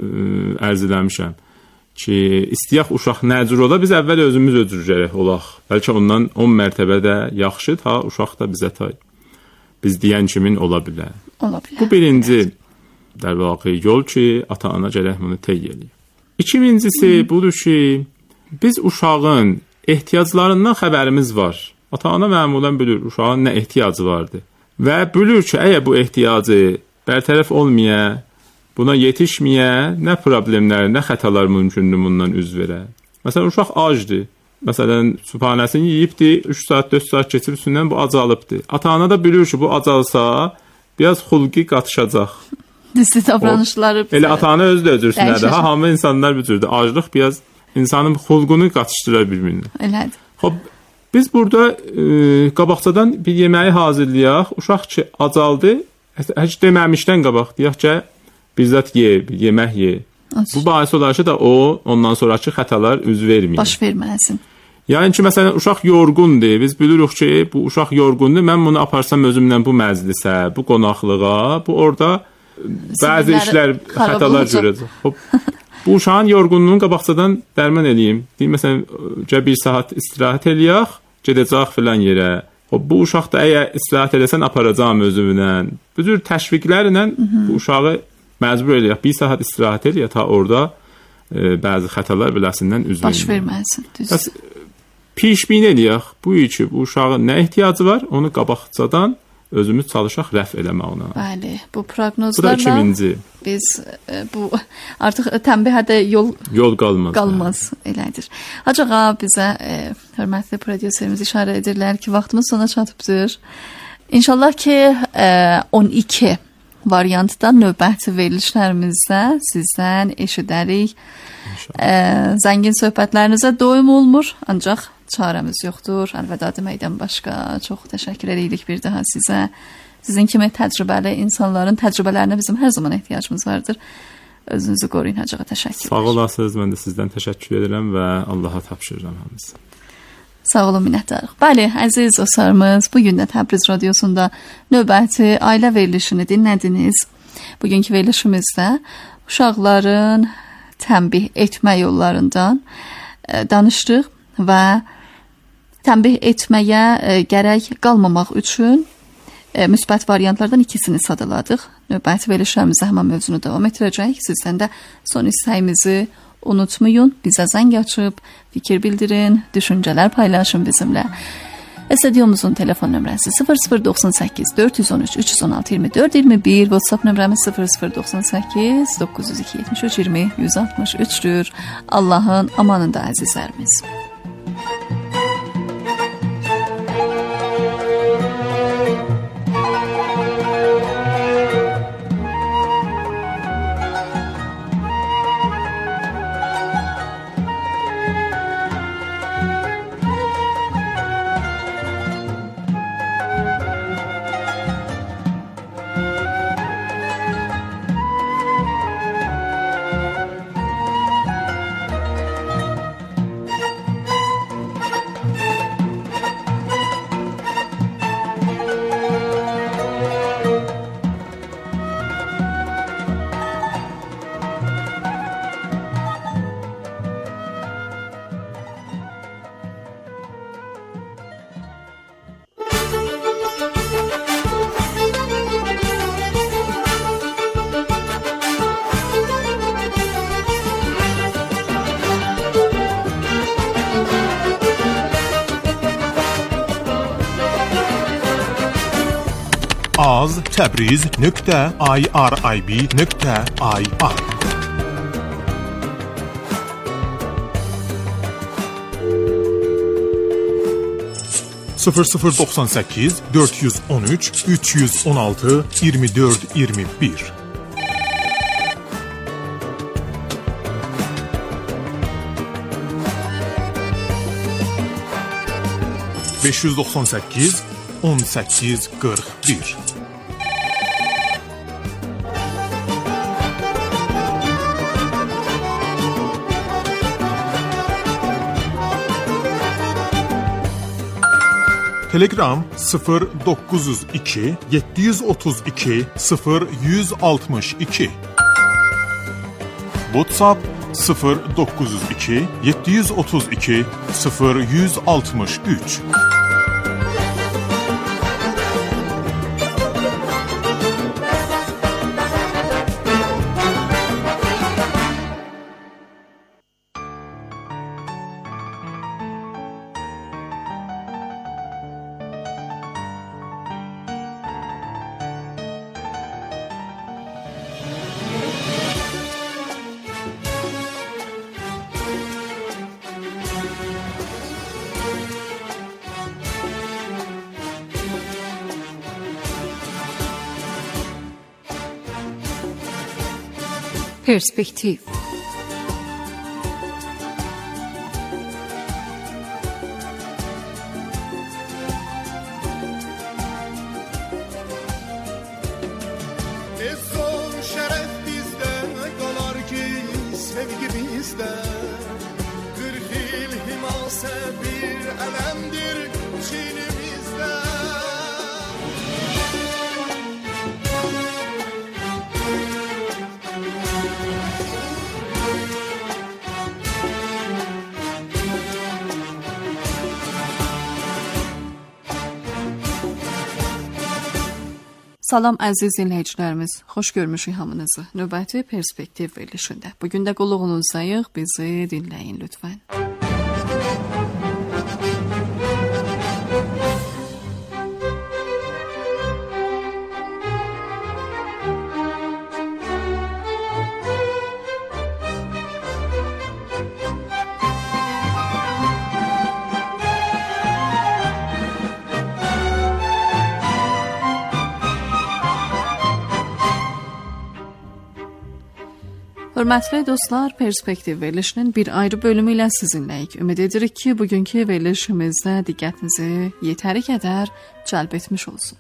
S6: ərz eləmişəm ki, istəyək uşaq nəcür ola, biz əvvəl özümüz öcür gərək olaq. Bəlkə ondan 10 mərtəbə də yaxşı, ta uşaq da bizə tay. Biz deyən kimin ola bilər. Bu birinci der vaqiy yol ki, ata-ana gərək bunu tey eləyir. İkincisi budur ki, biz uşağın ehtiyaclarından xəbərimiz var. Ata-ana məmulən bilir uşağın nə ehtiyacı vardır. Və bilir ki, əgər bu ehtiyacı bərtərəf olmaya, buna yetişməyə, nə problemlər, nə xətalar mümkündür bundan üz verə. Məsələn, uşaq acdır. Məsələn, sübhanəsini yiyibdir, 3 saat, 4 saat keçib üstündən bu acılıbdır. Ata-ana da bilir ki, bu acalsa, biraz xulqi qatışacaq.
S1: Disli davranışları.
S6: Elə ata-ana özü də özürsünədir. Hamı insanlar bücürdür. Aclıq biraz insanın xulqunu qatışdıra bir-birinə.
S1: Elədir.
S6: Xob, biz burada qabaqcadan bir yeməyi hazırlayaq. Uşaq ki, acaldı, heç deməmişdən qabaq deyək ki, bizzat ye, yemək ye. Bu bahis olar ki da o, ondan sonraki xətalar üz verməyir.
S1: Baş verməsin.
S6: Yəni ki, məsələn, uşaq yorğundur. Biz bilirik ki, bu uşaq yorğundur. Mən bunu aparsam özümlə bu məclisə, bu qonaqlığa, bu orada bəzi işlər, xətalar görəcək. Bu uşağın yorğunluğunu qabaqcadan dərman eləyim. Deyim, məsələn, bir saat istirahət eləyək, gedəcək filan yerə. Bu uşaq da əgər istirahət eləsən, aparacağım özümlə. Bu cür təşviqlərlə bu uşağı məcbur eləyək. Bir saat istirahət eləyək, ta orada bəzi xətalar biləsindən üz
S1: baş verməsin.
S6: Bəs pişmin eləyək. Bu ki, bu uşağın nə ehtiyacı var, onu qabaqcadan özümüz çalışaq rəf eləməyinə.
S1: Bəli, bu proqnozlarla
S6: bu da ikinci.
S1: Biz bu artıq tənbihədə yol qalmaz elədir. Acağa bizə hörmətli prodüserimiz işarə edirlər ki, vaxtımız sona çatıbdır. İnşallah ki 12 variantda növbəti verilişlərimizdə sizdən eşidərik. Zəngin söhbətlərinizə doyum olmur, ancaq çarəmiz yoxdur. Əlvəda deməkdən başqa. Çox təşəkkür edirik bir daha sizə. Sizin kimi təcrübəli insanların təcrübələrinə bizim hər zaman ehtiyacımız vardır. Özünüzü qoruyun, Hacığa təşəkkür.
S6: Sağ olasınız, mən də sizdən təşəkkür edirəm və Allaha tapşırıram hamınızı.
S1: Sağ olun, minnətdarıq. Bəli, əziz dostlarımız, bugün də Təbriz Radiosunda növbəti ailə verilişini dinlədiniz. Bugünkü verilişimizdə uşaqların tənbih etmə yollarından danışdıq və tənbih etməyə gərək qalmamaq üçün müsbət variantlardan ikisini sadaladıq. Növbəti verilişlərimizdə həmin mövzunu davam etdirəcək. Sizdən də son istəyimizi unutmayın. Bizə zəng açıb, fikir bildirin, düşüncələr paylaşın bizimlə. Stüdyomuzun telefon nömrəsi 0098 413 316 24 21, WhatsApp nömrəmiz 0098 902 73 20 163'dür. Allah'ın amanında əzizlərimiz.
S5: az.təbriz.irib.ir 0098 413 316 24 21 598 18 41 Telegram 0902 732 0162 WhatsApp 0902 732 0163
S1: Perspektiv. Salam əziz dinləyicilərimiz, xoş görmüşük hamınızı. Növbəti Perspektiv verilişində. Bugün də qulluğunuzdayıq, bizi dinləyin lütfən. Hörmətli dostlar, Perspektiv verilişinin bir ayrı bölümü ilə sizinləyik. Ümid edirik ki, bugünkü verilişimizdə diqqətinizi yetəri qədər cəlb etmiş olsun.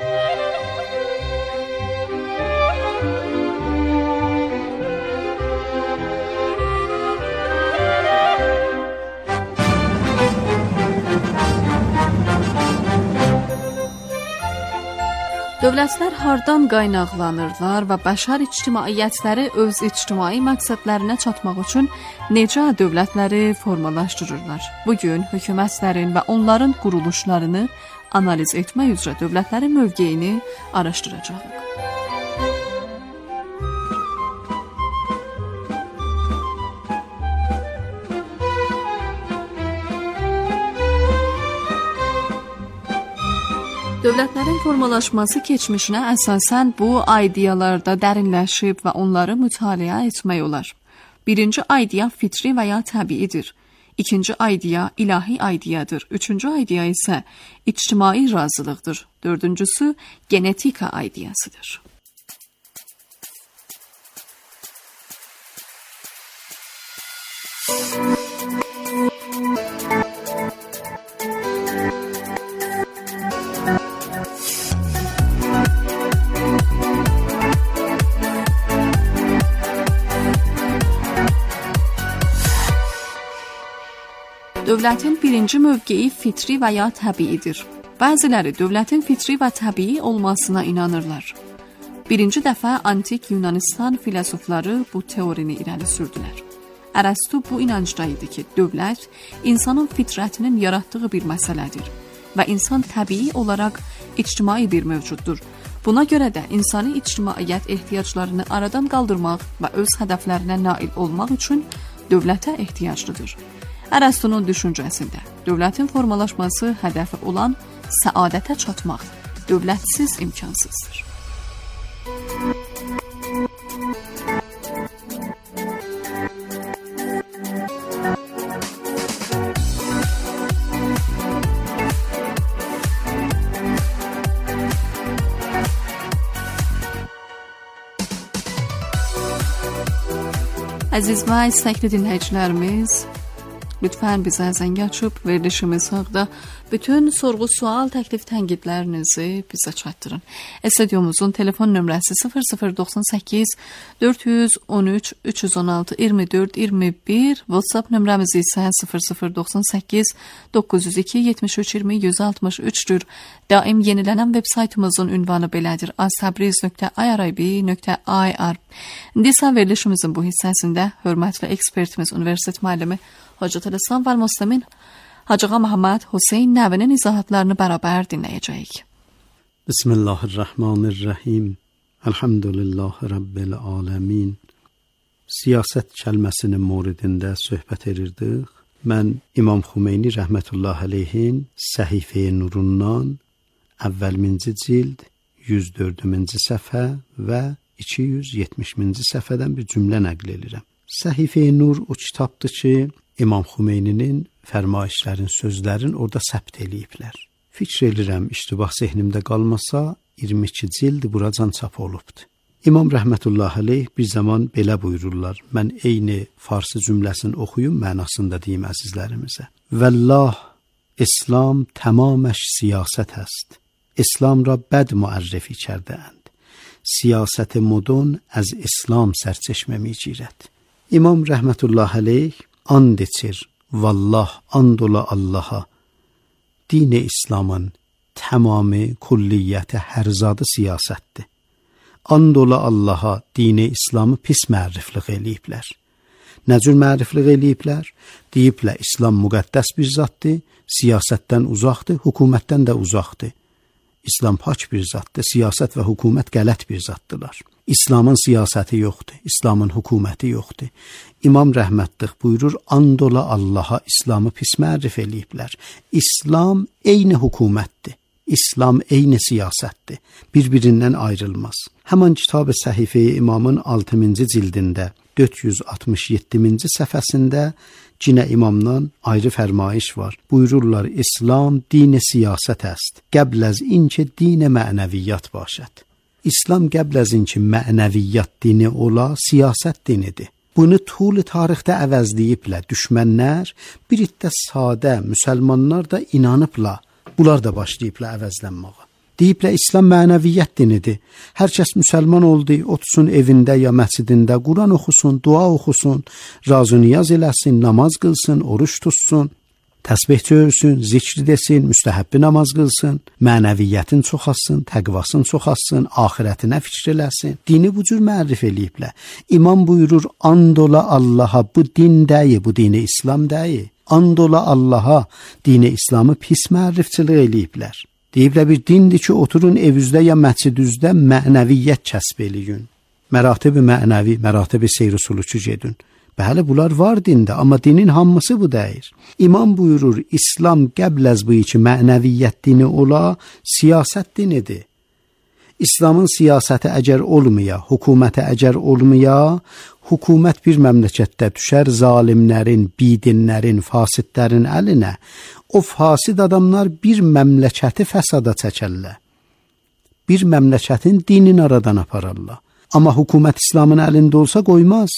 S1: Dövlətlər hardan qaynaqlanırlar və bəşər ictimaiyyətləri öz ictimai məqsədlərinə çatmaq üçün necə dövlətləri formalaşdırırlar? Bugün hökumətlərin və onların quruluşlarını analiz etmək üzrə dövlətlərin mövqeyini araşdıracağıq. Dövlətlərin formalaşması keçmişinə əsasən bu ideyalarda dərinləşib və onları mütaliə etmək olar. Birinci ideya fitri və ya təbiidir. İkinci ideya ilahi ideyadır. Üçüncü ideya isə ictimai razılıqdır. Dördüncüsü genetika ideyasıdır. Dövlətin birinci mövqeyi fitri və ya təbiidir. Bəziləri dövlətin fitri və təbii olmasına inanırlar. Birinci dəfə antik Yunanistan filosofları bu teorini irəli sürdülər. Ərəstu bu inancda idi ki, dövlət insanın fitrətinin yaratdığı bir məsələdir və insan təbii olaraq ictimai bir mövcuddur. Buna görə də insani ictimaiyyət ehtiyaclarını aradan qaldırmaq və öz hədəflərinə nail olmaq üçün dövlətə ehtiyaclıdır. Ərəstunun düşüncəsində dövlətin formalaşması hədəfi olan səadətə çatmaq dövlətsiz imkansızdır. Əziz və istəkli dinləyicilərimiz, lütfən bizə zəng açıb verilişimiz haqqında bütün sorğu-sual, təklif, tənqidlərinizi bizə çatdırın. Studiomuzun telefon nömrəsi 0098 413 316 24 21, WhatsApp nömrəmiz isə 0098 902 73 20 163-dür. Daim yenilənən veb saytımızın ünvanı belədir: astabriz.irib.ir. İndi isə verilişimizin bu hissəsində hörmətli ekspertimiz, universitet müəllimi Hacı Rəsam və Müslimin Hacığa Məhəmməd Hüseyn Nəvinin izahatlarını bərabər dinləyəcəyik.
S7: Bismillahirrahmanirrahim. Elhamdülillahi Rabbil aləmin. Siyasət kəlməsinin moridində söhbət edirdik. Mən İmam Xümeyni rəhmətullahi aleyhin Səhifə-i Nurundan əvvəlminci cild 104-cü səhifə və 270-ci səhifədən bir cümlə nəql edirəm. Səhifə-i Nur o kitabdır ki, İmam Xümeyninin fərmayişlərin, sözlərin orada səbt eləyiblər. Fikr edirəm, iştibah zehnimdə qalmasa, 22 cild buracan çap olubdur. İmam rəhmətullahi aleyh bir zaman belə buyururlar. Mən eyni farsı cümləsini oxuyum, mənasında deyim əzizlərimizə. Vəllah, İslam tamaməş siyasət həst. İslam ra bəd müərrifi kərdəənd. Siyasət-i modun əz İslam sərçeşmə micirət. İmam rəhmətullahi aleyh and içir, vallah, and ola Allaha, din-i İslamın tamamı, kulliyyəti, hərzadı siyasətdir. And ola Allaha, din-i İslamı pis mərifliq eləyiblər. Nə cür mərifliq eləyiblər? Deyiblər, İslam müqəddəs bir zatdır, siyasətdən uzaqdır, hökumətdən də uzaqdır. İslam pak bir zatdır, siyasət və hökumət qələt bir zatdılar. İslamın siyasəti yoxdur, İslamın hökuməti yoxdur. İmam rəhmətlik buyurur, and ola Allaha, İslamı pis mərif eləyiblər. İslam eyni hökumətdir, İslam eyni siyasətdir, bir-birindən ayrılmaz. Həman kitab-ı Səhifə-i İmamın 6-cı cildində 467-ci səhifəsində Cinə imamdan ayrı fərmayış var. Buyururlar, İslam din-i siyasət əst, qəbləz inki din-i mənəviyyat başət. İslam qəbl əzinki mənəviyyat dini ola, siyasət dinidir. Bunu tul tarixdə əvəzləyiblər düşmənlər, bir iddə sadə müsəlmanlar da inanıblar. Bunlar da başlayıblar əvəzlənməyə. Deyiblər İslam mənəviyyət dinidir. Hər kəs müsəlman oldu, otursun evində ya məscidində, Quran oxusun, dua oxusun, razı-niyaz eləsin, namaz qılsın, oruç tutsun, təsbih çövürsün, zikr desin, müstəhəbbi namaz qılsın, mənəviyyətin çoxalsın, təqvasın çoxalsın, axirətinə fikr eləsin. Dini bu cür mərif eləyiblər. İmam buyurur, and ola Allaha, bu din deyil, bu dini İslam deyil. And ola Allaha, dini İslamı pis mərifçilik eləyiblər. Deyiblər bir dindir ki, oturun evizdə ya məscidüzdə mənəviyyət kəsb eləyin. Məratib-i mənəvi, məratib-i seyr-i suluku gedin. Bəli, bunlar var dində, amma dinin hamısı bu deyil. İmam buyurur, İslam qəbl əz bu ki, mənəviyyət dini ola, siyasət dinidir. İslamın siyasəti əgər olmaya, hökuməti əgər olmaya, hökumət bir məmləkətdə düşər zalimlərin, bidinlərin, fasidlərin əlinə. O fasid adamlar bir məmləkəti fəsada çəkərlər. Bir məmləkətin dinini aradan apararlar. Amma hökumət İslamın əlində olsa qoymaz.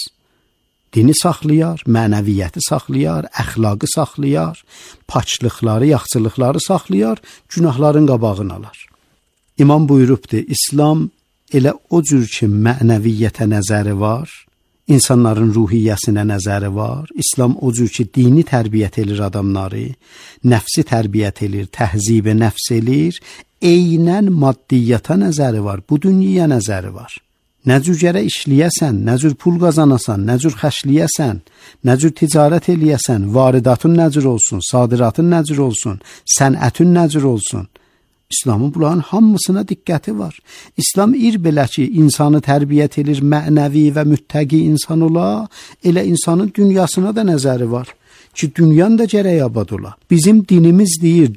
S7: Dini saxlayar, mənəviyyəti saxlayar, əxlaqı saxlayar, paçlıqları, yaxçılıqları saxlayar, günahların qabağını alar. İmam buyurubdur, İslam elə o cür ki mənəviyyətə nəzəri var, insanların ruhiyyəsinə nəzəri var, İslam o cür ki dini tərbiyyət edir adamları, nəfsi tərbiyyət edir, təhzib-i nəfs edir, eynən maddiyyata nəzəri var, bu dünyaya nəzəri var. Nə cür gərə işləyəsən, nə cür pul qazanasan, nə cür xərcləyəsən, nə cür ticarət eləyəsən, varidatın nə cür olsun, sadiratın nə cür olsun, sənətin nə cür olsun. İslamın bunların hamısına diqqəti var. İslam belə ki, insanı tərbiyyət edir, mənəvi və müttəqi insan ola, elə insanın dünyasına da nəzəri var. Ki, dünyanın da gərək abad ola. Bizim dinimiz deyir,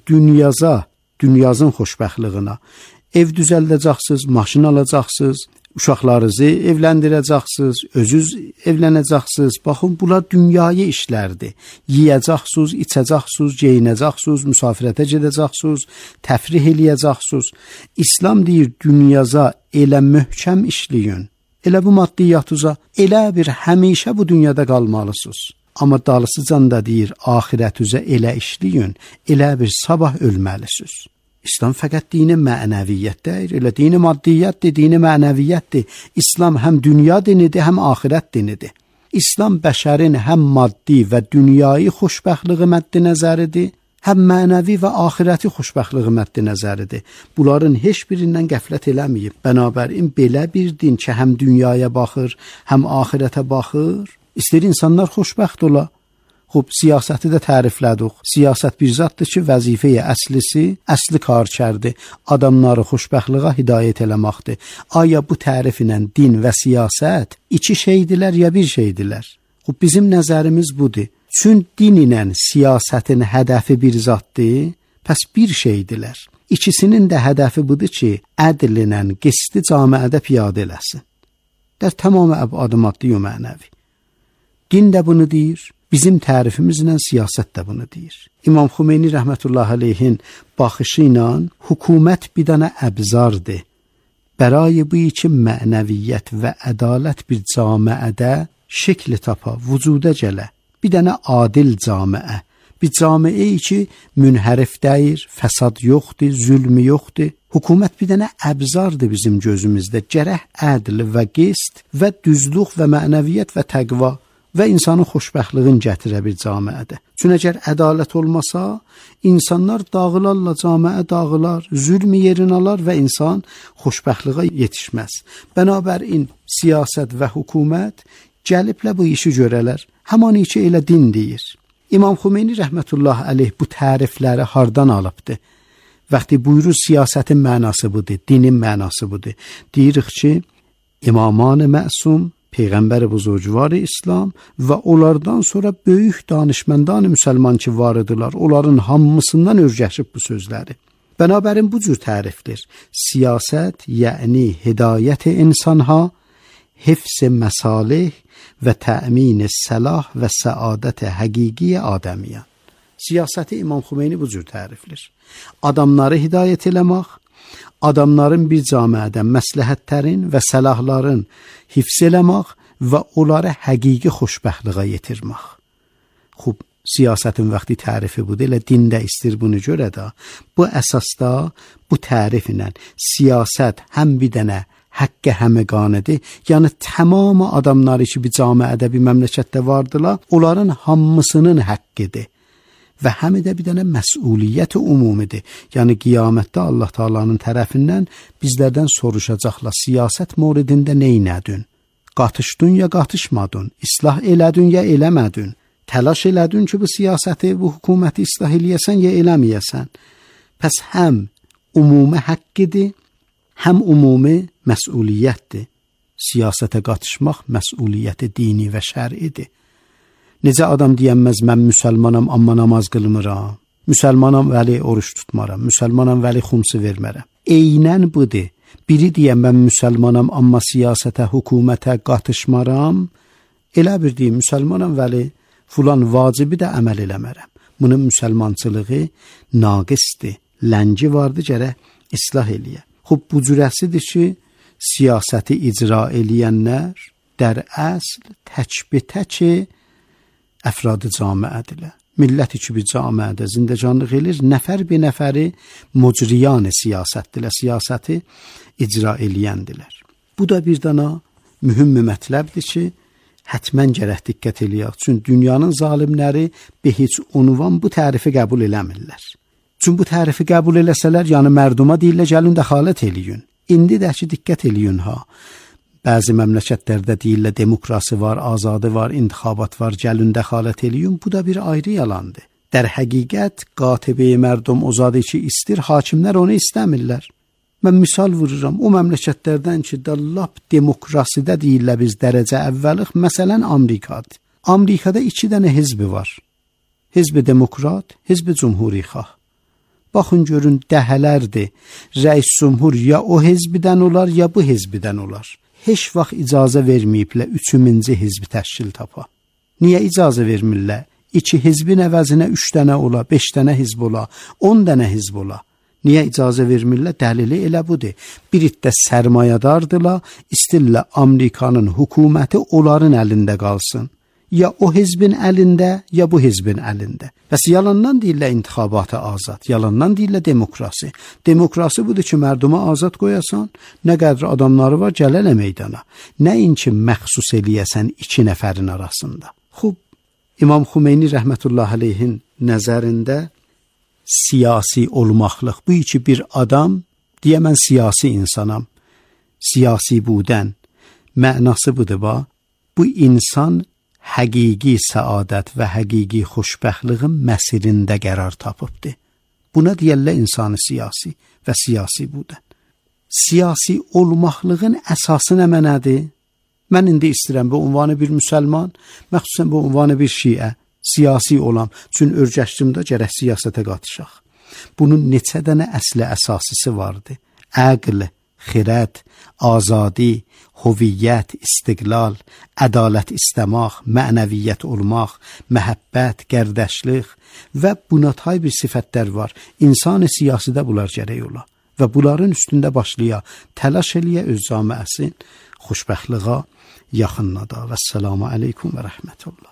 S7: dünyazın xoşbəxtliyina. Ev düzəldəcəksiniz, maşın alacaqsınız, uşaqlarınızı evləndirəcəksiniz, özünüz evlənəcəksiniz. Baxın, bunlar dünyayı işlərdir. Yiyəcəksiniz, içəcəksiniz, geyinəcəksiniz, müsafirətə gedəcəksiniz, təfrih eləyəcəksiniz. İslam deyir, dünyaza elə möhkəm işləyin, elə bu maddiyyatuza, elə bir həmişə bu dünyada qalmalısınız. Amma dalısıcan da deyir, axirətüzə elə işləyin, elə bir sabah ölməlisiniz. İslam fəqət dini mənəviyyət deyir, elə dini maddiyyətdir, dini mənəviyyətdir. İslam həm dünya dinidir, həm axirət dinidir. İslam bəşərin həm maddi və dünyayı xoşbəxtliyi məddi nəzəridir, həm mənəvi və axirəti xoşbəxtliyi məddi nəzəridir. Bunların heç birindən qəflət eləməyib. Bənabərin belə bir din ki, həm dünyaya baxır, həm axirətə baxır. İstəyir insanlar xoşbəxt ola. Xub, siyasəti də təriflədik. Siyasət bir zaddır ki, vəzifəyə əsli karkərdir. Adamları xoşbəxtliyə hidayət eləməkdir. Aya bu təriflə din və siyasət iki şeydilər ya bir şeydilər? Xub, bizim nəzərimiz budur. Çün din ilə siyasətin hədəfi bir zaddır, pəs bir şeydilər. İkisinin də hədəfi budur ki, ədl ilə qisti camiədə piyadə eləsin. Dər tamamı əbad maddi və mənəvi. Din də bunu deyir. Bizim tərifimizlə siyasət də bunu deyir. İmam Xümeyni rəhmətullah aleyhin baxışı ilə hökumət bir dənə əbzardır. Bərayı bu iki mənəviyyət və ədalət bir camiədə şəkli tapa, vücuda gələ. Bir dənə adil camiə. Bir camiə ki, münhərif deyir, fəsad yoxdur, zülmü yoxdur. Hökumət bir dənə əbzardır bizim gözümüzdə. Gərək ədl və qist və düzlük və mənəviyyət və təqva və insanın xoşbəxtliğini gətirə bir camiədə. Çünki əgər ədalət olmasa, insanlar dağılarla, camiə dağılar, zülm yerini alar və insan xoşbəxtliyə yetişməz. Bənabərin siyasət və hökumət gəliblə bu işi görələr. Həman iki elə din deyir. İmam Xümeyni rəhmətullah aleyh bu tərifləri hardan alıbdır? Vaxtı buyurur siyasətin mənası budur, dinin mənası budur. Deyirik ki, İmaman-ı Məsum, Peyğəmbər-i Buzurgvar-ı İslam və onlardan sonra böyük danışməndan müsəlman ki var idilər, onların hamısından örgəşib bu sözləri. Bənabərin bu cür tərifdir. Siyasət, yəni hidayət-i insanha, hifz-i məsalih və təmin-i səlah və səadət-i həqiqi adəmiyyən. Siyasəti İmam Xümeyni bu cür tərifdir. Adamları hidayət eləmək, adamların bir cəmiyyədə məsləhətlərin və səlahların hifz eləmək və onları həqiqi xoşbəxtliyə yetirmək. Xub, siyasətin vaxtı tərifi budur, elə dində istir bunu görə də, bu əsasda bu təriflə siyasət həm bir dənə haqqə həməqanədir, yəni tamamı adamları ki, bir cəmiyyədə, bir məmləkətdə vardılar, onların hamısının haqqıdır. Və həm də bir dənə məsuliyyət ümumidir. Yəni qiyamətdə Allah Taala'nın tərəfindən bizlərdən soruşacaqlar, siyasət mövridində nə etdin? Qatışdın ya qatışmadın? İslah elədin ya eləmədin? Təlaş elədin ki, bu siyasəti, bu hökuməti islah eləyəsən ya eləməyəsən? Pəs həm ümumi haqqıdır, həm ümumi məsuliyyətdir. Siyasətə qatışmaq məsuliyyəti dini və şər'idir. Necə adam deyənməz, mən müsəlmanam, amma namaz qılmıram. Müsəlmanam, vəli oruç tutmaram. Müsəlmanam, vəli xumsu vermərəm. Eynən budur. Biri deyən, mən müsəlmanam, amma siyasətə, hökumətə qatışmaram. Elə bir deyim, müsəlmanam, vəli filan vacibi də əməl eləmərəm. Bunun müsəlmançılığı naqisdir. Ləngi vardı, gərək islah eləyə. Xub, bu cürəsidir ki, siyasəti icra eləyənlər در əsl təkbətəki əfradı camiədirlər. Millət iki bir camiədə zindəcanlıq elir, nəfər bir nəfəri mucriyan siyasətdirlər, siyasəti icra eləyəndilər. Bu da bir dana mühüm mətləbdir ki, hətmən gərək diqqət eləyək. Çünki dünyanın zalimləri be heç unvan bu tərifi qəbul eləmirlər. Çünki bu tərifi qəbul eləsələr, yəni mərduma deyirlər, gəlin dəxalət eləyin. İndi də ki, diqqət eləyin ha. Bəzi məmləkətlərdə deyirlər, demokrasi var, azadı var, intixabat var, gəlin dəxalət eləyin. Bu da bir ayrı yalandır. در həqiqət qatibi mərdum ozadı ki, istir, hakimlər onu istəmirlər. Mən misal vururam, o məmləkətlərdən ki, lap demokrasidə deyirlər biz dərəcə əvvəlik, məsələn Amerikadır. Amerikada 2 dənə hizbi var. Hizbi demokrat, hizbi cumhurixah. Baxın görün, dəhələrdir. Rəis cumhur ya o hizbidən olar, ya bu hizbidən olar. Heç vaxt icazə verməyiblər 3-cü hizbi təşkil tapa. Niyə icazə vermirlər? 2 hizbin əvəzinə 3 dənə ola, 5 dənə hizb ola, 10 dənə hizb ola. Niyə icazə vermirlər? Dəlili elə budur. Bir iddə sərmayədardılar, istirlər Amerikanın hökuməti onların əlində qalsın. Ya o hizbin əlində, ya bu hizbin əlində. Bəs yalandan deyirlər intixabatı azad, yalandan deyirlər demokrasi. Demokrasi budur ki, mərduma azad qoyasan, nə qədər adamları var, gələlə meydana. Nəinki məxsus eləyəsən 2 nəfərin arasında. Xub, İmam Xumeyni rəhmətullah aleyhin nəzərində siyasi olmaqlıq, bu iki bir adam, deyə mən siyasi insanam, siyasi budən, mənası budur ba, bu insan həqiqi səadət və həqiqi xoşbəxtliğin məsirində qərar tapıbdır. Buna deyərlər insanı siyasi və siyasi budən. Siyasi olmaqlığın əsası nə mənədir? Mən indi istəyirəm bu ünvanı bir müsəlman, məxsusən bu ünvanı bir şiə, siyasi olam, çünki örgəşdimdə gərək siyasətə qatışaq. Bunun neçə dənə əsli əsasisi vardı? Əql, xirət, azadi, hüviyyət, istiqlal, ədalət istəmək, mənəviyyət olmaq, məhəbbət, qərdəşlik və buna tay bir sifətlər var. İnsan siyasidə bunlar gərək ola və bunların üstündə başlaya, təlaş eləyə öz camiəsin xoşbəxtliyə yaxınlada. Vəssalamu aleykum və rəhmətullah.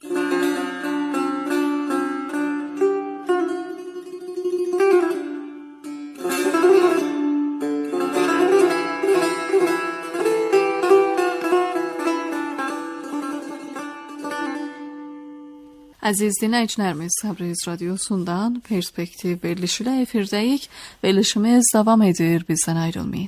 S1: Əziz dinləyicilərimiz, Təbriz radiosundan Perspektiv verilişi ilə efirdəyik. Verilişimiz davam edir, bizdən ayrılmayın.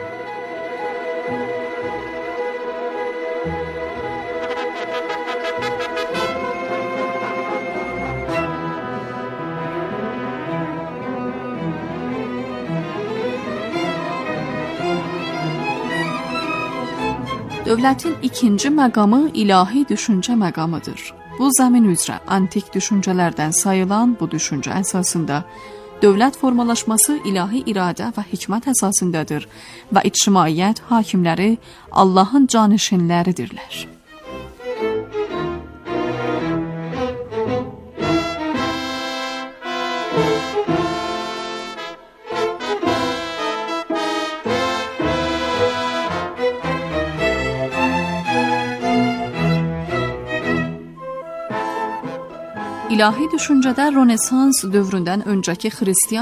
S1: Dövlətin ikinci məqamı ilahi düşüncə məqamıdır. Bu zəmin üzrə antik düşüncələrdən sayılan bu düşüncə əsasında dövlət formalaşması ilahi iradə və hikmət əsasındadır və ictimaiyyət hakimləri Allahın canişinləridirlər. İlahi düşüncədə Rönesans dövründən öncəki xristian